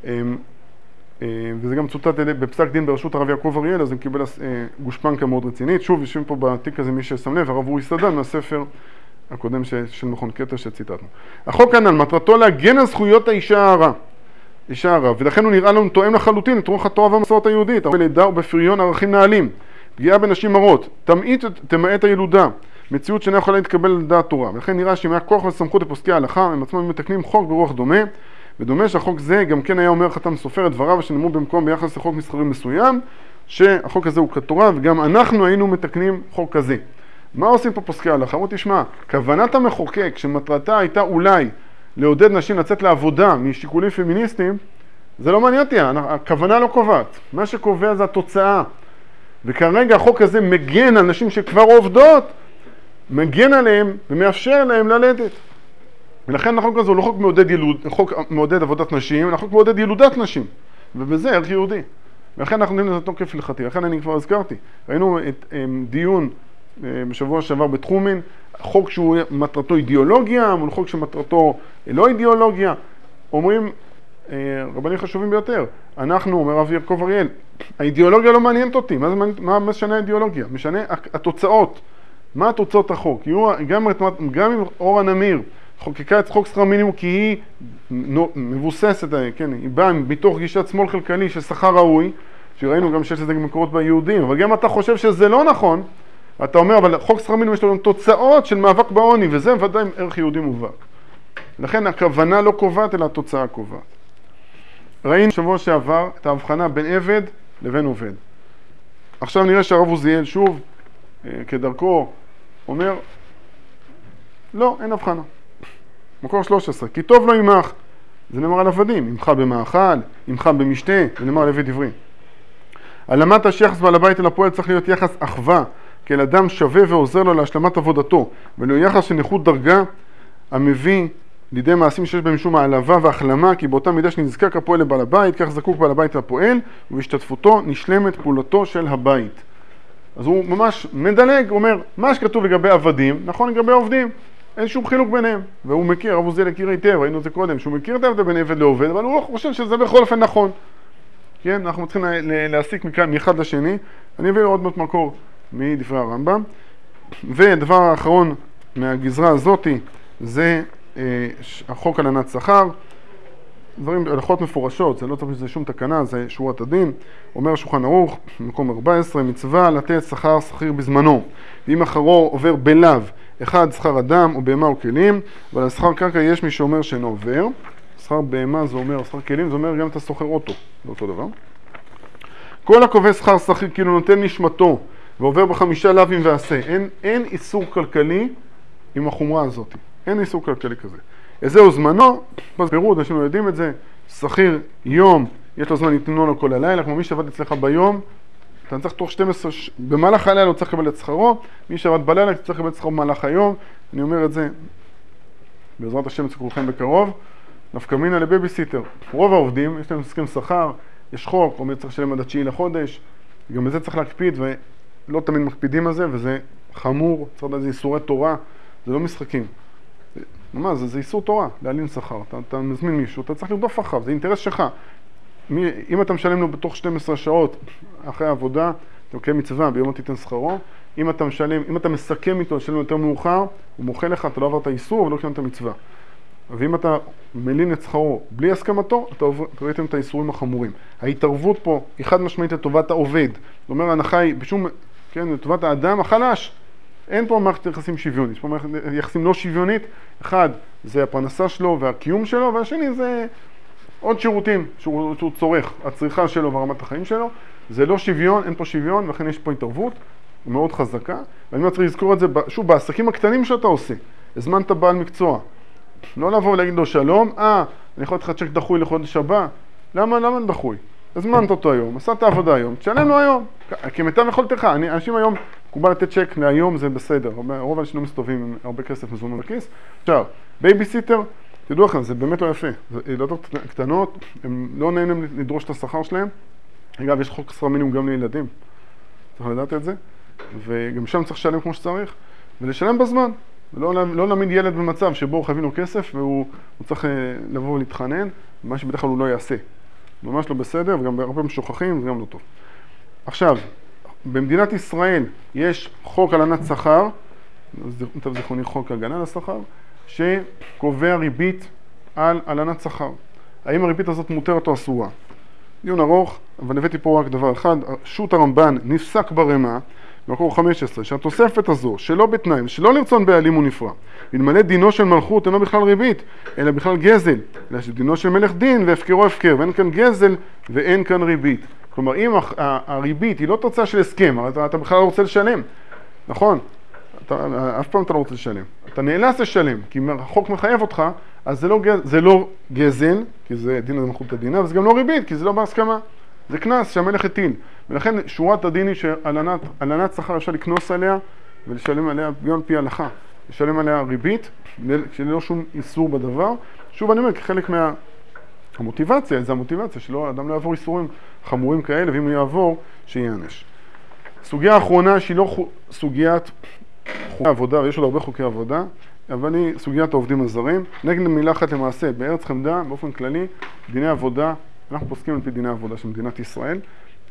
וזה גם צוטט בפסק דין בראשות הרב יעקב אריאל, אז הם קיבל גושפנקה מאוד רצינית. שוב, יושבים פה בתיק הזה מי ששם לב, הרב אורי סדן מהספר הקודם של מכון כתר שציטטנו. החוק הנ"ל מטרתו להגן על זכויות האישה ההרה, אישה ההרה, ולכן הוא נראה לנו תואם לחלוטין את רוח התורה והמסורת היהודית, אבל בלידה ובפריון ערכים נעלים, פגיעה בנשים הרות, תמעיט תמעט הילודה, מציאות שאינה יכולה להתקבל על דעת תורה, ולכן נראה שאם היה כוח וסמכות לפוסקי ההלכה, הם עצמם מתקנים חוק ברוח דומה, ודומה שהחוק זה גם כן היה אומר חתם סופר את דבריו שנאמרו במקום ביחס לחוק מסחרי מסוים, שהחוק הזה הוא כתורה, וגם אנחנו היינו מתקנים חוק כזה. מה עושים פה פוסקי ההלכה? אמרו, תשמע, כוונת המחוקק שמטרתה הייתה אולי לעודד נשים לצאת לעבודה משיקולים פמיניסטיים, זה לא מעניין אותי, הכוונה לא קובעת. מה שקובע זה התוצאה. וכרגע החוק הזה מגן על נשים שכבר עובדות, מגן עליהם ומאפשר להם ללדת. ולכן החוק הזה הוא לא חוק מעודד, ילוד, חוק מעודד עבודת נשים, אלא חוק מעודד ילודת נשים. ובזה ערך יהודי. ולכן אנחנו נותנים לזה תוקף הלכתי. לכן אני כבר הזכרתי. ראינו את דיון בשבוע שעבר בתחומין, חוק שהוא מטרתו אידיאולוגיה, מול חוק שמטרתו לא אידיאולוגיה. אומרים רבנים חשובים ביותר, אנחנו, אומר הרב יעקב אריאל, האידיאולוגיה לא מעניינת אותי. מה, מה משנה האידיאולוגיה? משנה התוצאות. מה התוצאות החוק? גם, גם אם אורה נמיר חוקקה את חוק שכר מינימום כי היא מבוססת, כן, היא באה מתוך גישת שמאל כלכלי של שכר ראוי, שראינו גם שיש לזה מקורות ביהודים, אבל גם אתה חושב שזה לא נכון, אתה אומר, אבל חוק שכר מינימום יש לנו תוצאות של מאבק בעוני, וזה ודאי ערך יהודי מובהק. לכן הכוונה לא קובעת, אלא התוצאה קובעת. ראינו שבוע שעבר את ההבחנה בין עבד לבין עובד. עכשיו נראה שהרב עוזיאל שוב, כדרכו, אומר, לא, אין הבחנה. מקור שלוש עשרה, כי טוב לו עמך, זה נאמר על עבדים, עמך במאכל, עמך במשתה, זה נאמר על עבד עברי. העלמת היחס בעל הבית אל הפועל צריך להיות יחס אחווה, כאל אדם שווה ועוזר לו להשלמת עבודתו, ולא יחס של נכות דרגה המביא לידי מעשים שיש בהם משום העלבה והחלמה, כי באותה מידה שנזקק הפועל לבעל הבית, כך זקוק בעל הבית לפועל, ובהשתתפותו נשלמת פעולתו של הבית. אז הוא ממש מדלג, אומר, מה שכתוב לגבי עבדים, נכון לגבי עובדים, אין שום חילוק ביניהם. והוא מכיר, הרב עוזיאל הכיר היטב, ראינו את זה קודם, שהוא מכיר את ההבדל בין עבד לעובד, אבל הוא לא חושב שזה בכל אופן נכון. כן, אנחנו צריכים להסיק מכאן, מאחד לשני. אני אביא לו עוד מעט מקור מדברי הרמב"ם. ודבר האחרון מהגזרה הזאת, זה אה, החוק על הלנת שכר. דברים, הלכות מפורשות, זה לא צריך שזה שום תקנה, זה שורת הדין. אומר שולחן ערוך, מקום ארבע עשרה, מצווה לתת שכר שכיר בזמנו. ואם אחרו עובר בלאו, אחד שכר אדם או בהמה או כלים, אבל על שכר קרקע יש מי שאומר שאינו עובר. שכר בהמה זה אומר, שכר כלים זה אומר גם אתה סוחר אוטו, זה אותו דבר. כל הקובע שכר שכיר כאילו נותן נשמתו ועובר בחמישה לאווים ועשה. אין, אין איסור כלכלי עם החומרה הזאת. אין איסור כלכלי כזה. איזהו זמנו, בפירוט, אנשים לא יודעים את זה, שכיר יום, יש לו זמן לתנון לו כל הלילה, כמו מי שעבד אצלך ביום, אתה צריך תוך שתים עשרה, במהלך הלילה הוא צריך לקבל את שכרו, מי שעבד בלילה צריך לקבל את שכרו במהלך היום, אני אומר את זה, בעזרת השם אצל כולכם בקרוב, נפקא מינה לבייביסיטר. רוב העובדים, יש להם הסכם שכר, יש חוק, אומר צריך לשלם עד התשיעי לחודש, גם בזה צריך להקפיד, ולא תמיד מקפידים על זה, וזה חמור, צריך לדעת, זה איסורי תורה, זה לא משחקים. ממש, זה, זה איסור תורה, להלין שכר. אתה, אתה מזמין מישהו, אתה צריך לרדוף אחריו, זה אינטרס שלך. מי, אם אתה משלם לו בתוך שתים עשרה שעות אחרי העבודה, אתה מקיים מצווה, ביום תיתן שכרו. אם אתה משלם, אם אתה מסכם איתו, לשלם יותר מאוחר, הוא מוחה לך, אתה לא עבר את האיסור, אבל לא קיים את המצווה. ואם אתה מלין את שכרו בלי הסכמתו, אתה ראיתם את האיסורים החמורים. ההתערבות פה היא חד משמעית לטובת העובד. זאת אומרת, ההנחה היא בשום, כן, לטובת האדם החלש. אין פה מערכת יחסים שוויונית, יש פה מערכת יחסים לא שוויונית. אחד, זה הפרנסה שלו והקיום שלו, והשני זה עוד שירותים שהוא, שהוא צורך, הצריכה שלו ורמת החיים שלו. זה לא שוויון, אין פה שוויון, ולכן יש פה התערבות מאוד חזקה. ואני צריך לזכור את זה, שוב, בעסקים הקטנים שאתה עושה, הזמנת בעל מקצוע. לא לבוא ולהגיד לו שלום, אה, אני יכול לתת לך צ'ק דחוי לחודש הבא. למה, למה דחוי? הזמנת אותו היום, עשת העבודה היום, תשלם לו היום. כמיטב יכולתך, אנשים היום, מקובל לתת צ'ק להיום, זה בסדר. רוב האנשים לא מסתובבים עם הרבה כסף מזומן בכיס. עכשיו, בייביסיטר, תדעו לכם, זה באמת לא יפה. ילדות קטנות, הם לא נהנים לדרוש את השכר שלהם. אגב, יש חוק שכר מינימום גם לילדים. צריך לדעת את זה. וגם שם צריך לשלם כמו שצריך, ולשלם בזמן. ולא לא להעמיד ילד במצב שבו חייבים לו כסף, והוא צריך לבוא ולהתחנן, מה שבדרך כלל הוא לא יעשה. ממש לא בסדר, וגם הרבה פעמים שוכחים, זה גם לא טוב. עכשיו, במדינת ישראל יש חוק הלנת שכר, נתב זיכרוני חוק הגנה על השכר, שקובע ריבית על הלנת שכר. האם הריבית הזאת מותרת או אסורה? דיון ארוך, אבל הבאתי פה רק דבר אחד, שו"ת הרמב"ן נפסק ברמה, במקור חמש עשרה, שהתוספת הזו, שלא בתנאי, שלא לרצון בעלים הוא נפרע, אלמלא דינו של מלכות אינו בכלל ריבית, אלא בכלל גזל, אלא שדינו של מלך דין והפקרו הפקר, ואין כאן גזל ואין כאן ריבית. כלומר, אם הריבית היא לא תוצאה של הסכם, אתה, אתה בכלל לא רוצה לשלם, נכון? אתה, אף פעם אתה לא רוצה לשלם. אתה נאלץ לשלם, כי אם החוק מחייב אותך, אז זה לא, זה לא גזל, כי זה דין למלכות הדינה, וזה גם לא ריבית, כי זה לא בהסכמה. זה כנס שהמלך הטיל. ולכן שורת הדין היא שהלנת שכר אפשר לקנוס עליה ולשלם עליה ביון פי הלכה. לשלם עליה ריבית, שללא שום איסור בדבר. שוב אני אומר, כחלק מהמוטיבציה, זה המוטיבציה, שלא, אדם לא יעבור איסורים חמורים כאלה, ואם הוא יעבור, שיענש. סוגיה האחרונה שהיא לא סוגיית חוקי עבודה, ויש עוד הרבה חוקי עבודה, אבל היא סוגיית העובדים הזרים. נגד מילה אחת למעשה, בארץ חמדה, באופן כללי, דיני עבודה, אנחנו פוסקים על פי דיני העבודה של מדינת ישראל.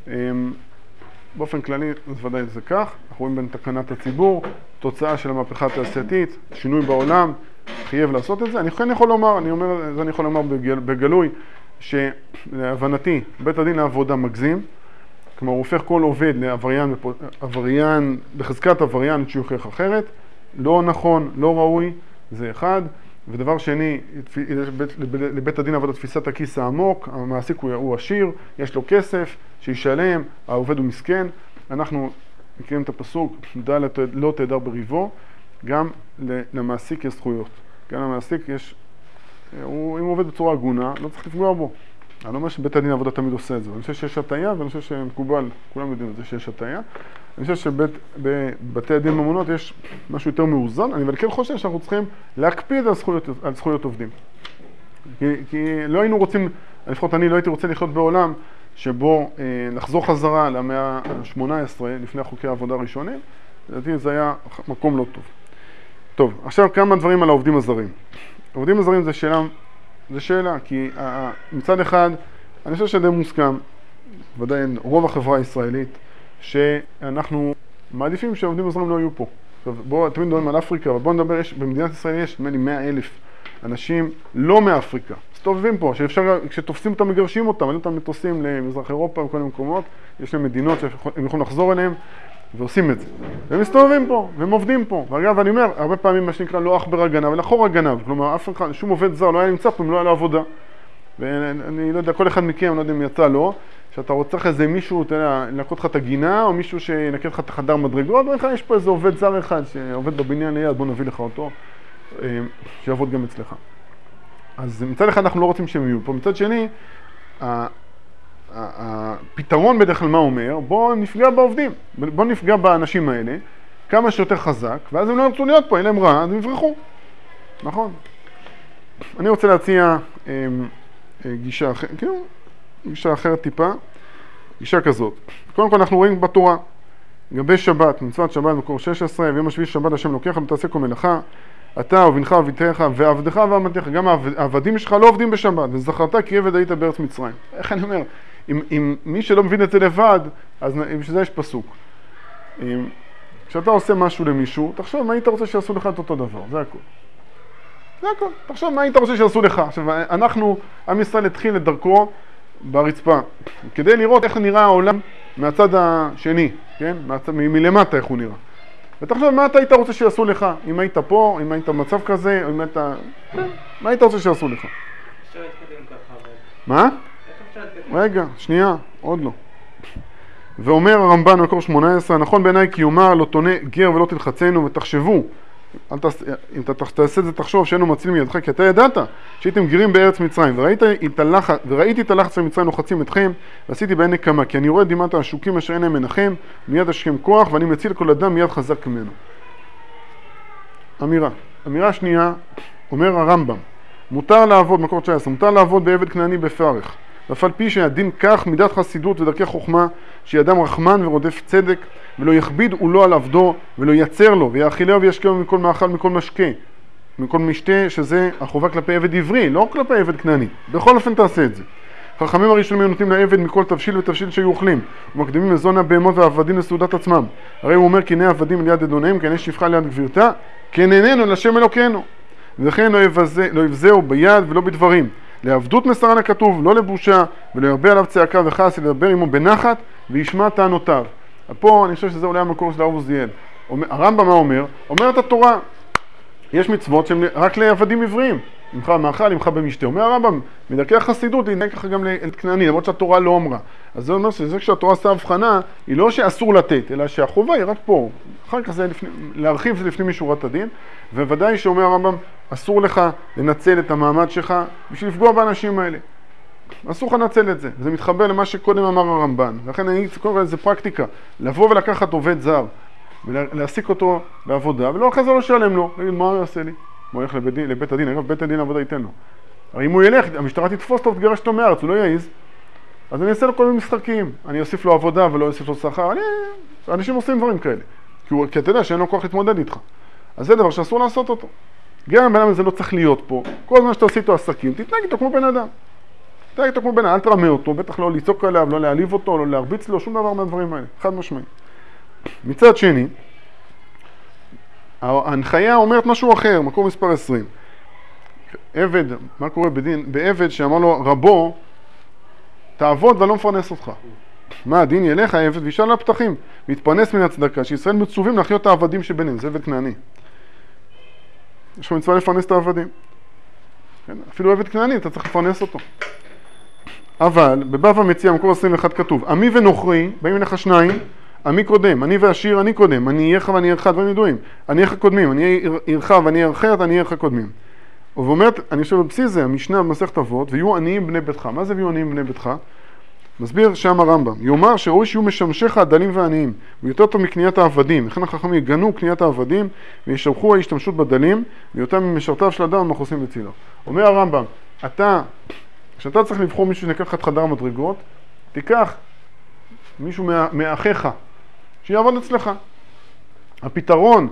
באופן כללי, אז ודאי זה כך. אנחנו רואים בין תקנת הציבור, תוצאה של המהפכה התעשייתית, שינוי בעולם, חייב לעשות את זה. אני כן יכול לומר, אני אומר, זה אני יכול לומר בגל, בגלוי, שלהבנתי, בית הדין לעבודה מגזים, כלומר, הוא הופך כל עובד לעבריין, עבריין, בחזקת עבריין שיוכיח אחרת, לא נכון, לא ראוי, זה אחד. ודבר שני, לבית הדין עבודה תפיסת הכיס העמוק, המעסיק הוא, הוא עשיר, יש לו כסף, שישלם, העובד הוא מסכן. אנחנו מכירים את הפסוק, דע לא תהדר בריבו, גם למעסיק יש זכויות. גם למעסיק יש, הוא, אם הוא עובד בצורה הגונה, לא צריך לפגוע בו. אני לא אומר שבית הדין עבודה תמיד עושה את זה. אני חושב שיש הטעיה, ואני חושב שמקובל, כולם יודעים את זה שיש הטעיה. אני חושב שבבתי הדין ממונות יש משהו יותר מאוזן, אני אבל כן חושב שאנחנו צריכים להקפיד על זכויות, על זכויות עובדים. כי, כי לא היינו רוצים, לפחות אני לא הייתי רוצה לחיות בעולם שבו אה, לחזור חזרה למאה ה-שמונה עשרה לפני חוקי העבודה הראשונים, לדעתי זה היה מקום לא טוב. טוב, עכשיו כמה דברים על העובדים הזרים. העובדים הזרים זה שאלה, זה שאלה, כי אה, מצד אחד, אני חושב שזה מוסכם, ודאי רוב החברה הישראלית, שאנחנו מעדיפים שהעובדים הזרים לא יהיו פה. עכשיו, בואו, תמיד מדברים על אפריקה, אבל בואו נדבר, יש, במדינת ישראל יש, נדמה לי, מאה אלף אנשים לא מאפריקה. מסתובבים פה, שאפשר, כשתופסים אותם, מגרשים אותם, עולים אותם מטוסים למזרח אירופה וכל מיני מקומות, יש להם מדינות שהם יכולים לחזור אליהם, ועושים את זה. והם מסתובבים פה, והם עובדים פה. ואגב, אני אומר, הרבה פעמים מה שנקרא לא עכבר הגנב, אלא חור הגנב. כלומר, אף אחד, שום עובד זר לא היה נמצא פה, אם לא היה לו עבודה. ואני לא יודע, כל אחד מכם, אני לא יודע אם יצא לו, שאתה רוצה איזה מישהו, אתה יודע, לנקות לך את הגינה, או מישהו שינקד לך את החדר מדרגות, ואיך יש פה איזה עובד זר אחד שעובד בבניין ליד, בוא נביא לך אותו, שיעבוד גם אצלך. אז מצד אחד אנחנו לא רוצים שהם יהיו פה, מצד שני, הפתרון בדרך כלל מה אומר, בוא נפגע בעובדים, בוא נפגע באנשים האלה, כמה שיותר חזק, ואז הם לא ירצו להיות פה, אין להם רע, אז הם יברחו. נכון? אני רוצה להציע גישה אחרת, כאילו, גישה אחרת טיפה, גישה כזאת. קודם כל אנחנו רואים בתורה, לגבי שבת, מצוות שבת מקור שש עשרה, ויום השביעי שבת השם לוקח, ותעשה כל מלאכה, אתה ובנך וביתך ועבדך ואמתך, גם העבדים שלך לא עובדים בשבת, וזכרת כי עבד היית בארץ מצרים. איך אני אומר? אם, אם מי שלא מבין את זה לבד, אז בשביל זה יש פסוק. אם, כשאתה עושה משהו למישהו, תחשוב מה היית רוצה שיעשו לך את אותו דבר, זה הכל. זה הכל. תחשוב מה היית רוצה שיעשו לך. עכשיו, אנחנו, עם ישראל התחיל את דרכו ברצפה, כדי לראות איך נראה העולם מהצד השני, כן? מהצד, מ- מלמטה איך הוא נראה. ותחשוב מה אתה היית רוצה שיעשו לך, אם היית פה, אם היית במצב כזה, או אם היית... מה היית רוצה שיעשו לך? אפשר להתקדם ככה. מה? איך אפשר להתקדם? רגע, שנייה, עוד לא. ואומר הרמב"ן מקור שמונה עשרה, נכון בעיניי כי יאמר לא תונה גר ולא תלחצנו, ותחשבו, אל תעש, אם אתה תעשה את זה תחשוב שאינו מציל מידך, כי אתה ידעת שהייתם גרים בארץ מצרים, וראית את הלחץ, וראיתי את הלחץ של מצרים לוחצים אתכם, ועשיתי בהן נקמה, כי אני רואה דמעת השוקים אשר אין להם מנחם, מיד השכם כוח, ואני מציל כל אדם מיד חזק ממנו. אמירה. אמירה שנייה, אומר הרמב"ם, מותר לעבוד, מקור תשע עשרה, מותר לעבוד בעבד כנעני בפרך. ואף על פי שהדין כך מידת חסידות ודרכי חוכמה, שיהיה אדם רחמן ורודף צדק, ולא יכביד עולו על עבדו, ולא ייצר לו, ויאכילהו וישקהו מכל מאכל, מכל משקה, מכל משתה, שזה החובה כלפי עבד עברי, לא כלפי עבד כנעני. בכל אופן תעשה את זה. חכמים הראשונים נותנים לעבד מכל תבשיל ותבשיל שהיו אוכלים, ומקדימים מזון הבהמות והעבדים לסעודת עצמם. הרי הוא אומר, קנה עבדים ליד אדוניהם, קנה שפחה ליד גבירתה, כן איננו לשם אלוקינו. וכן לא יבזה, לא יבזהו ביד ולא בדברים. לעבדות מסרן הכתוב, לא לבושה, ולא ירבה עליו צעקה וכעס, לדבר עמו בנחת, וישמע טענותיו. פה אני חושב שזה אולי המקור של הרב עוזיאל. הרמב"ם מה אומר? אומרת התורה, יש מצוות שהן רק לעבדים עבריים. עמך מאכל, עמך במשתה. אומר הרמב"ם, מדרכי החסידות, להתנהג ככה גם לכנעני, למרות שהתורה לא אומרה. אז זה אומר שזה כשהתורה עושה הבחנה, היא לא שאסור לתת, אלא שהחובה היא רק פה. אחר כך זה לפני, להרחיב זה לפני משורת הדין, וודאי שאומר הרמב"ם, אסור לך לנצל את המעמד שלך בשביל לפגוע באנשים האלה. אסור לך לנצל את זה. זה מתחבר למה שקודם אמר הרמב"ן. לכן אני קורא לזה פרקטיקה, לבוא ולקחת עובד זר, ולהעסיק אותו בעבודה, ולא אחרי זה לא לשלם לו. להגיד, מה הוא יעשה לי? הוא הולך לבית, לבית הדין, אגב, בית הדין העבודה ייתן לו. הרי אם הוא ילך, המשטרה תתפוס אותו ותגרש אותו מארץ, הוא לא יעיז. אז אני אעשה לו כל מיני משחקים. אני אוסיף לו עבודה ולא אוסיף לו שכר. אני... אנשים עושים דברים כאלה. כי, הוא... כי אתה יודע שאין לו כוח להתמודד איתך. אז זה דבר שאסור לעשות אותו. גם בן אדם הזה לא צריך להיות פה. כל זמן שאתה עושה איתו עסקים, תתנהג איתו כמו בן אדם. תתנהג איתו כמו בן אדם, אל תרמה אותו, בטח לא לצעוק עליו, לא להעליב אותו, לא להרביץ לו, שום דבר מהדברים האלה. חד משמעי. מצד שני, ההנחיה אומרת משהו אחר, מקור מספר עשרים. עבד, מה קורה בדין? בעבד שאמר לו, רבו, תעבוד ואני לא מפרנס אותך. מה הדין? ילך העבד וישאל על הפתחים, מתפרנס מן הצדקה, שישראל מצווים להחיות את העבדים שביניהם, זה עבד כנעני. יש לך מצווה לפרנס את העבדים. כן? אפילו עבד כנעני, אתה צריך לפרנס אותו. אבל, בבבא מציעא, מקור עשרים ואחת כתוב, עמי ונוכרי, באים אליך שניים, עמי קודם, אני ועשיר, אני קודם, אני אהיה לך ואני אהיה לך, דברים ידועים. אני אהיה לך קודמים, אני אהיה לך ואני אהיה אחרת, אני אהיה לך קודמים. ואומרת, אני חושב בבסיס זה, המשנה במסכת אבות, ויהיו עניים בני ביתך. מה זה ויהיו עניים בני ביתך? מסביר שם הרמב"ם, יאמר שראוי שיהיו משמשך הדלים ועניים, ויותר טוב מקניית העבדים, לכן החכמים יגנו קניית העבדים, וישבחו ההשתמשות בדלים, ויותר ממשרתיו של אדם המחוסים בצילו. אומר הרמב"ם, אתה, כשאתה צריך לבחור מישהו שניקח לך את חדר המדרגות, תיקח מישהו מה, מאחיך, שיעבוד אצלך. הפתרון,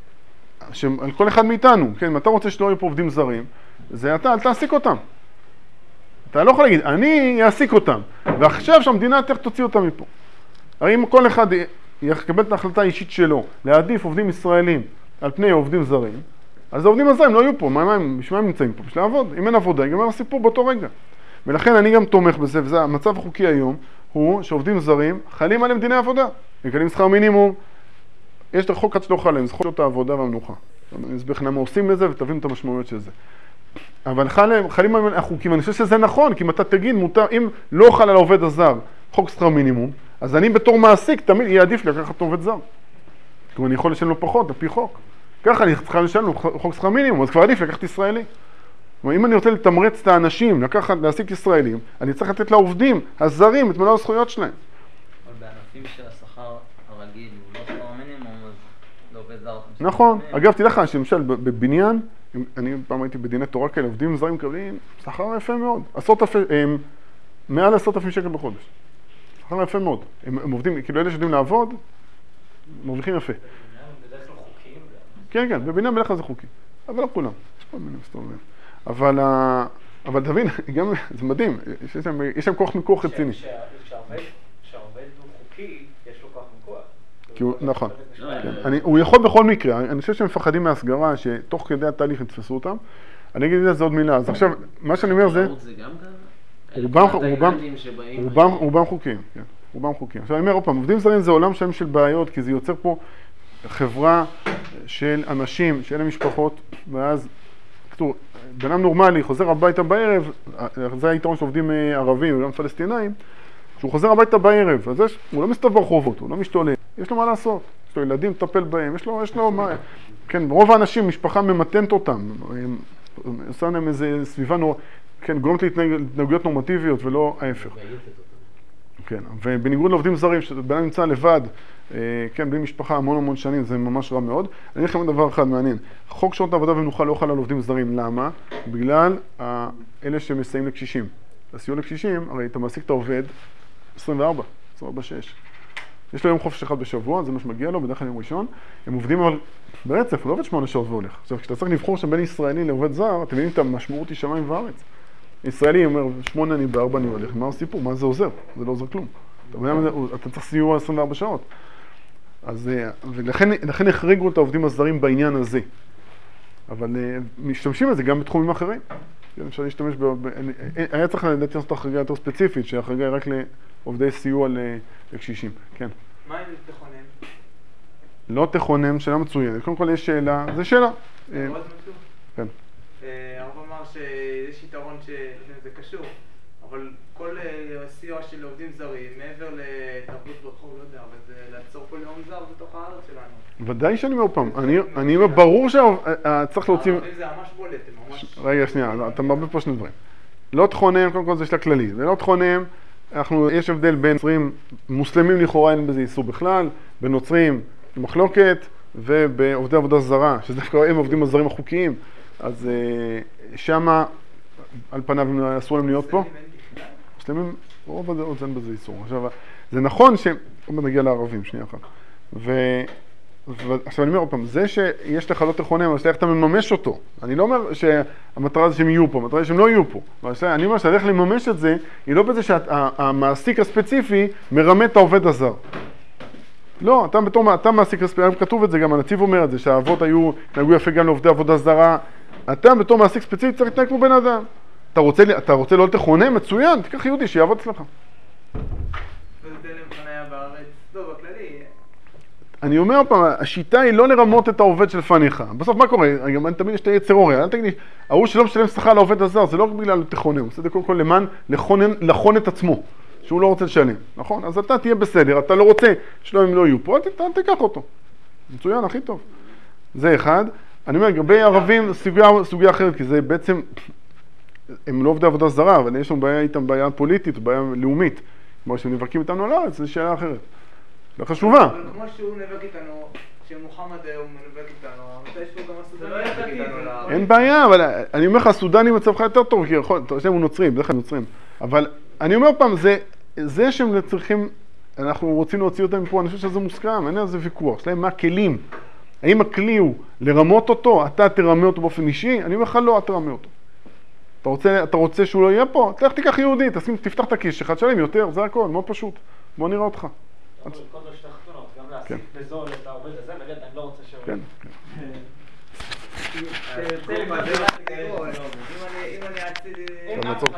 על כל אחד מאיתנו, כן, אם אתה רוצה שלא יהיו פה עובדים זרים, זה אתה, אל תעסיק אותם. אתה לא יכול להגיד, אני אעסיק אותם, ועכשיו שהמדינה תכף תוציא אותם מפה. הרי אם כל אחד יקבל את ההחלטה האישית שלו, להעדיף עובדים ישראלים על פני עובדים זרים, אז העובדים הזרים לא יהיו פה, מה הם, בשביל מה הם נמצאים פה? בשביל לעבוד. אם אין עבודה, ייגמר הסיפור באותו רגע. ולכן אני גם תומך בזה, וזה המצב החוקי היום, הוא שעובדים זרים חלים עליהם דיני עבודה. מקבלים שכר מינימום, יש את החוק עד שלא חל עליהם, זה חוק העבודה והמנוחה. אני אסביר לכם מה עושים לזה ותבינו את המשמעויות של זה. אבל חלים, חלים עליהם החוקים, אני חושב שזה נכון, כי אם אתה תגיד, מותר, אם לא חל על העובד הזר חוק שכר מינימום, אז אני בתור מעסיק תמיד יהיה עדיף לקחת עובד זר. כי אני יכול לשלם לו פחות, לפי חוק. ככה אני צריכה לשלם לו חוק שכר מינימום, אז כבר עדיף לקחת ישראלי. אם אני רוצה לתמרץ את האנשים, לקחת, להעסיק ישראלים, אני צריך לתת לעובדים הזרים את מלוא הזכויות שלהם. אבל בענפים של השכר הרגיל, הוא לא שכר מינימום, אז לא עובד זר. נכון. אגב, תדע לך, למשל, בבניין, אני פעם הייתי בדיני תורה כאלה, עובדים זרים מקבלים שכר יפה מאוד. עשרות אלפי, הם מעל עשרות אלפים שקל בחודש. שכר יפה מאוד. הם, הם עובדים, כאילו אלה שיודעים לעבוד, מרוויחים יפה. בדרך כלל חוקיים. כן, כן, בבניין בדרך כלל זה חוקי. אבל לא כולם. יש כל מיני מסתובבים. אבל, אבל תבין, גם, זה מדהים, יש שם, יש שם כוח מיקוח רציני. כשהעובד הוא חוקי, יש לו כוח מיקוח. כי הוא, נכון. אני, הוא יכול בכל מקרה, אני חושב שהם מפחדים מהסגרה, שתוך כדי התהליך יתפסו אותם. אני אגיד את זה עוד מילה. אז עכשיו, מה שאני אומר זה... רובם חוקיים, כן. רובם חוקיים. עכשיו אני אומר עוד פעם, עובדים זרים זה עולם שלם של בעיות, כי זה יוצר פה חברה של אנשים, של משפחות, ואז, כתוב, בן אדם נורמלי חוזר הביתה בערב, זה היתרון של עובדים ערבים וגם פלסטינאים, שהוא חוזר הביתה בערב, אז יש, הוא לא מסתובב ברחובות, הוא לא משתולל, יש לו מה לעשות, יש לו ילדים לטפל בהם, יש לו, יש לו מה, כן, רוב האנשים, משפחה ממתנת אותם, עושה להם איזו סביבה נור... כן, גורמת להתנהגויות נורמטיביות ולא ההפך. כן, ובניגוד לעובדים זרים, שבן נמצא לבד, כן, בלי משפחה המון המון שנים, זה ממש רע מאוד. אני אגיד לכם דבר אחד מעניין. חוק שעות העבודה ומנוחה לא חל על עובדים זרים. למה? בגלל אלה שמסייעים לקשישים. הסיוע לקשישים, הרי אתה מעסיק את העובד עשרים וארבע, עשרים וארבע שש. יש לו יום חופש אחד בשבוע, זה מה שמגיע לו, בדרך כלל יום ראשון. הם עובדים אבל ברצף, הוא לא עובד שמונה שעות והולך. עכשיו, כשאתה צריך לבחור שם בין ישראלי לעובד זר, אתם מבינים את המשמעות היא שמיים וארץ. ישראלי אומר, שמונה אני בארבע אני הולך, מה הסיפור? מה זה עוזר? זה לא עוזר כלום. אתה יודע, אתה צריך סיוע עשרים וארבע שעות. אז, ולכן, לכן החריגו את העובדים הזרים בעניין הזה. אבל משתמשים בזה גם בתחומים אחרים. אפשר להשתמש ב... היה צריך לדעת לעשות החרגה יותר ספציפית, שהחרגה היא רק לעובדי סיוע לקשישים. כן. מה אם תכונן? לא תכונן, שאלה מצוינת. קודם כל יש שאלה, זה שאלה. זה מאוד מצוא. כן. הרב אמר שיש יתרון שזה קשור, אבל כל סיוע של עובדים זרים, מעבר לתרבות ברחוב, לא יודע, אבל זה לעצור כל יום זר בתוך הארץ שלנו. ודאי שאני אומר פעם, אני אומר, ברור שצריך להוציא... הערבים זה ממש בולט, הם ממש... רגע, שנייה, אתה מרבה פה שני דברים. לא תכונן, קודם כל זה שאלה כללית, ולא תכונן, יש הבדל בין נוצרים, מוסלמים לכאורה אין בזה איסור בכלל, בין נוצרים מחלוקת, ובעובדי עבודה זרה, שזה דווקא הם עובדים הזרים החוקיים, אז שמה, על פניו אסור להם להיות פה. מוסלמים, רוב הדעות אין בזה איסור. עכשיו, זה נכון ש... עוד נגיע לערבים, שנייה אחת. ו... ועכשיו אני אומר עוד פעם, זה שיש לך לא תכונן, אז איך אתה מממש אותו. אני לא אומר שהמטרה זה שהם יהיו פה, המטרה זה שהם לא יהיו פה. אני אומר שהדרך לממש את זה, היא לא בזה שהמעסיק הספציפי מרמה את העובד הזר. לא, אתה בתור, אתה מעסיק הספציפי, כתוב את זה גם, הנציב אומר את זה, שהאבות היו, נהגו יפה גם לעובדי עבודה זרה. אתה בתור מעסיק ספציפי צריך להתנהג כמו בן אדם. אתה רוצה, אתה רוצה לא תכונן, מצוין, תיקח יהודי שיעבוד אצלך. וזה למחניה בארץ, טוב, בכללי. אני אומר פעם, השיטה היא לא לרמות את העובד של פניך. בסוף מה קורה? אני תמיד יש את היצר אוריה, אל תגיד לי, ההוא שלא משלם שכר לעובד הזר, זה לא בגלל תכונן, הוא עושה את זה קודם כל למען לחון את עצמו, שהוא לא רוצה לשלם, נכון? אז אתה תהיה בסדר, אתה לא רוצה שלא הם לא יהיו פה, אתה תיקח אותו. מצוין, הכי טוב. זה אחד. אני אומר, לגבי ערבים, סוגיה אחרת, כי זה בעצם, הם לא עובדי עבודה זרה, אבל יש לנו בעיה איתם, בעיה פוליטית, בעיה לאומית. כמו שהם נבקים איתנו על הארץ, זו שאלה אחרת. לא חשובה. אבל כמו שהוא נבק איתנו, שמוחמד הוא נבק איתנו, מתי יש פה גם הסודנים נבק איתנו לארץ. אין בעיה, אבל אני אומר לך, הסודנים מצבך יותר טוב, כי יכול, אתה יודע, הם נוצרים, בדרך כלל נוצרים. אבל אני אומר פעם, זה, זה שהם צריכים, אנחנו רוצים להוציא אותם מפה, אני חושב שזה מוסכם, אין איזה ויכוח. שלהם מה הכלים? האם הכלי הוא לרמות אותו, אתה תרמה אותו באופן אישי? אני אומר לך, לא, אתה תרמה אותו. אתה רוצה, אתה רוצה שהוא לא יהיה פה? תלך תיקח יהודי, תשים, תפתח את הכיס שלך, תשלם יותר, זה הכל, מאוד פשוט. בוא נראה אותך. כל זה שתי חתונות, גם להסיק בזול את העובד הזה, נגיד, אני לא רוצה שהוא... כן, כן. אם אני אציל...